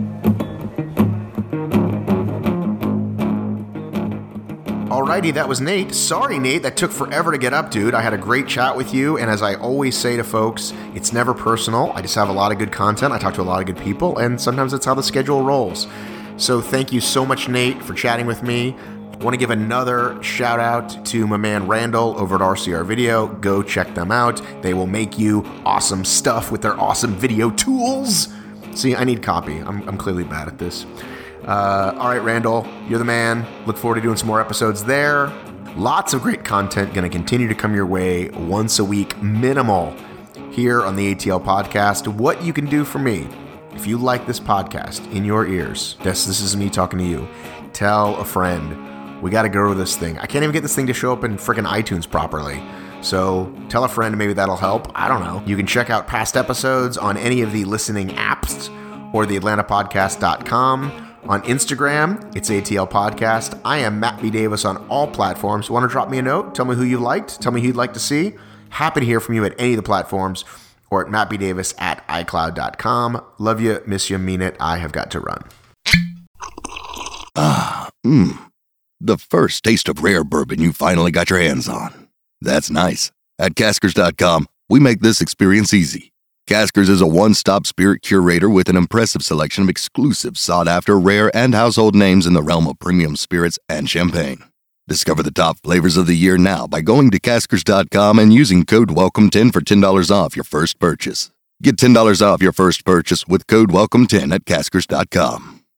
[SPEAKER 3] Alrighty, that was Nate. Sorry, Nate, that took forever to get up, dude. I had a great chat with you, and as I always say to folks, it's never personal. I just have a lot of good content. I talk to a lot of good people, and sometimes that's how the schedule rolls. So thank you so much, Nate, for chatting with me. I want to give another shout out to my man Randall over at R C R Video. Go check them out. They will make you awesome stuff with their awesome video tools. See, I need copy. I'm, I'm clearly bad at this. Uh, all right, Randall, you're the man. Look forward to doing some more episodes there. Lots of great content going to continue to come your way once a week, minimal, here on the A T L podcast. What you can do for me, if you like this podcast in your ears, this, this is me talking to you, tell a friend. We got to grow this thing. I can't even get this thing to show up in freaking iTunes properly. So tell a friend, maybe that'll help. I don't know. You can check out past episodes on any of the listening apps or the atlanta podcast dot com. On Instagram, it's A T L Podcast. I am Matt B. Davis on all platforms. Want to drop me a note? Tell me who you liked. Tell me who you'd like to see. Happy to hear from you at any of the platforms or at mattbdavis at icloud dot com. Love you, miss you, mean it. I have got to run.
[SPEAKER 5] Ah, mmm. The first taste of rare bourbon you finally got your hands on. That's nice. At Caskers dot com, we make this experience easy. Caskers is a one-stop spirit curator with an impressive selection of exclusive, sought-after, rare, and household names in the realm of premium spirits and champagne. Discover the top flavors of the year now by going to Caskers dot com and using code welcome ten for ten dollars off your first purchase. Get ten dollars off your first purchase with code welcome ten at Caskers dot com.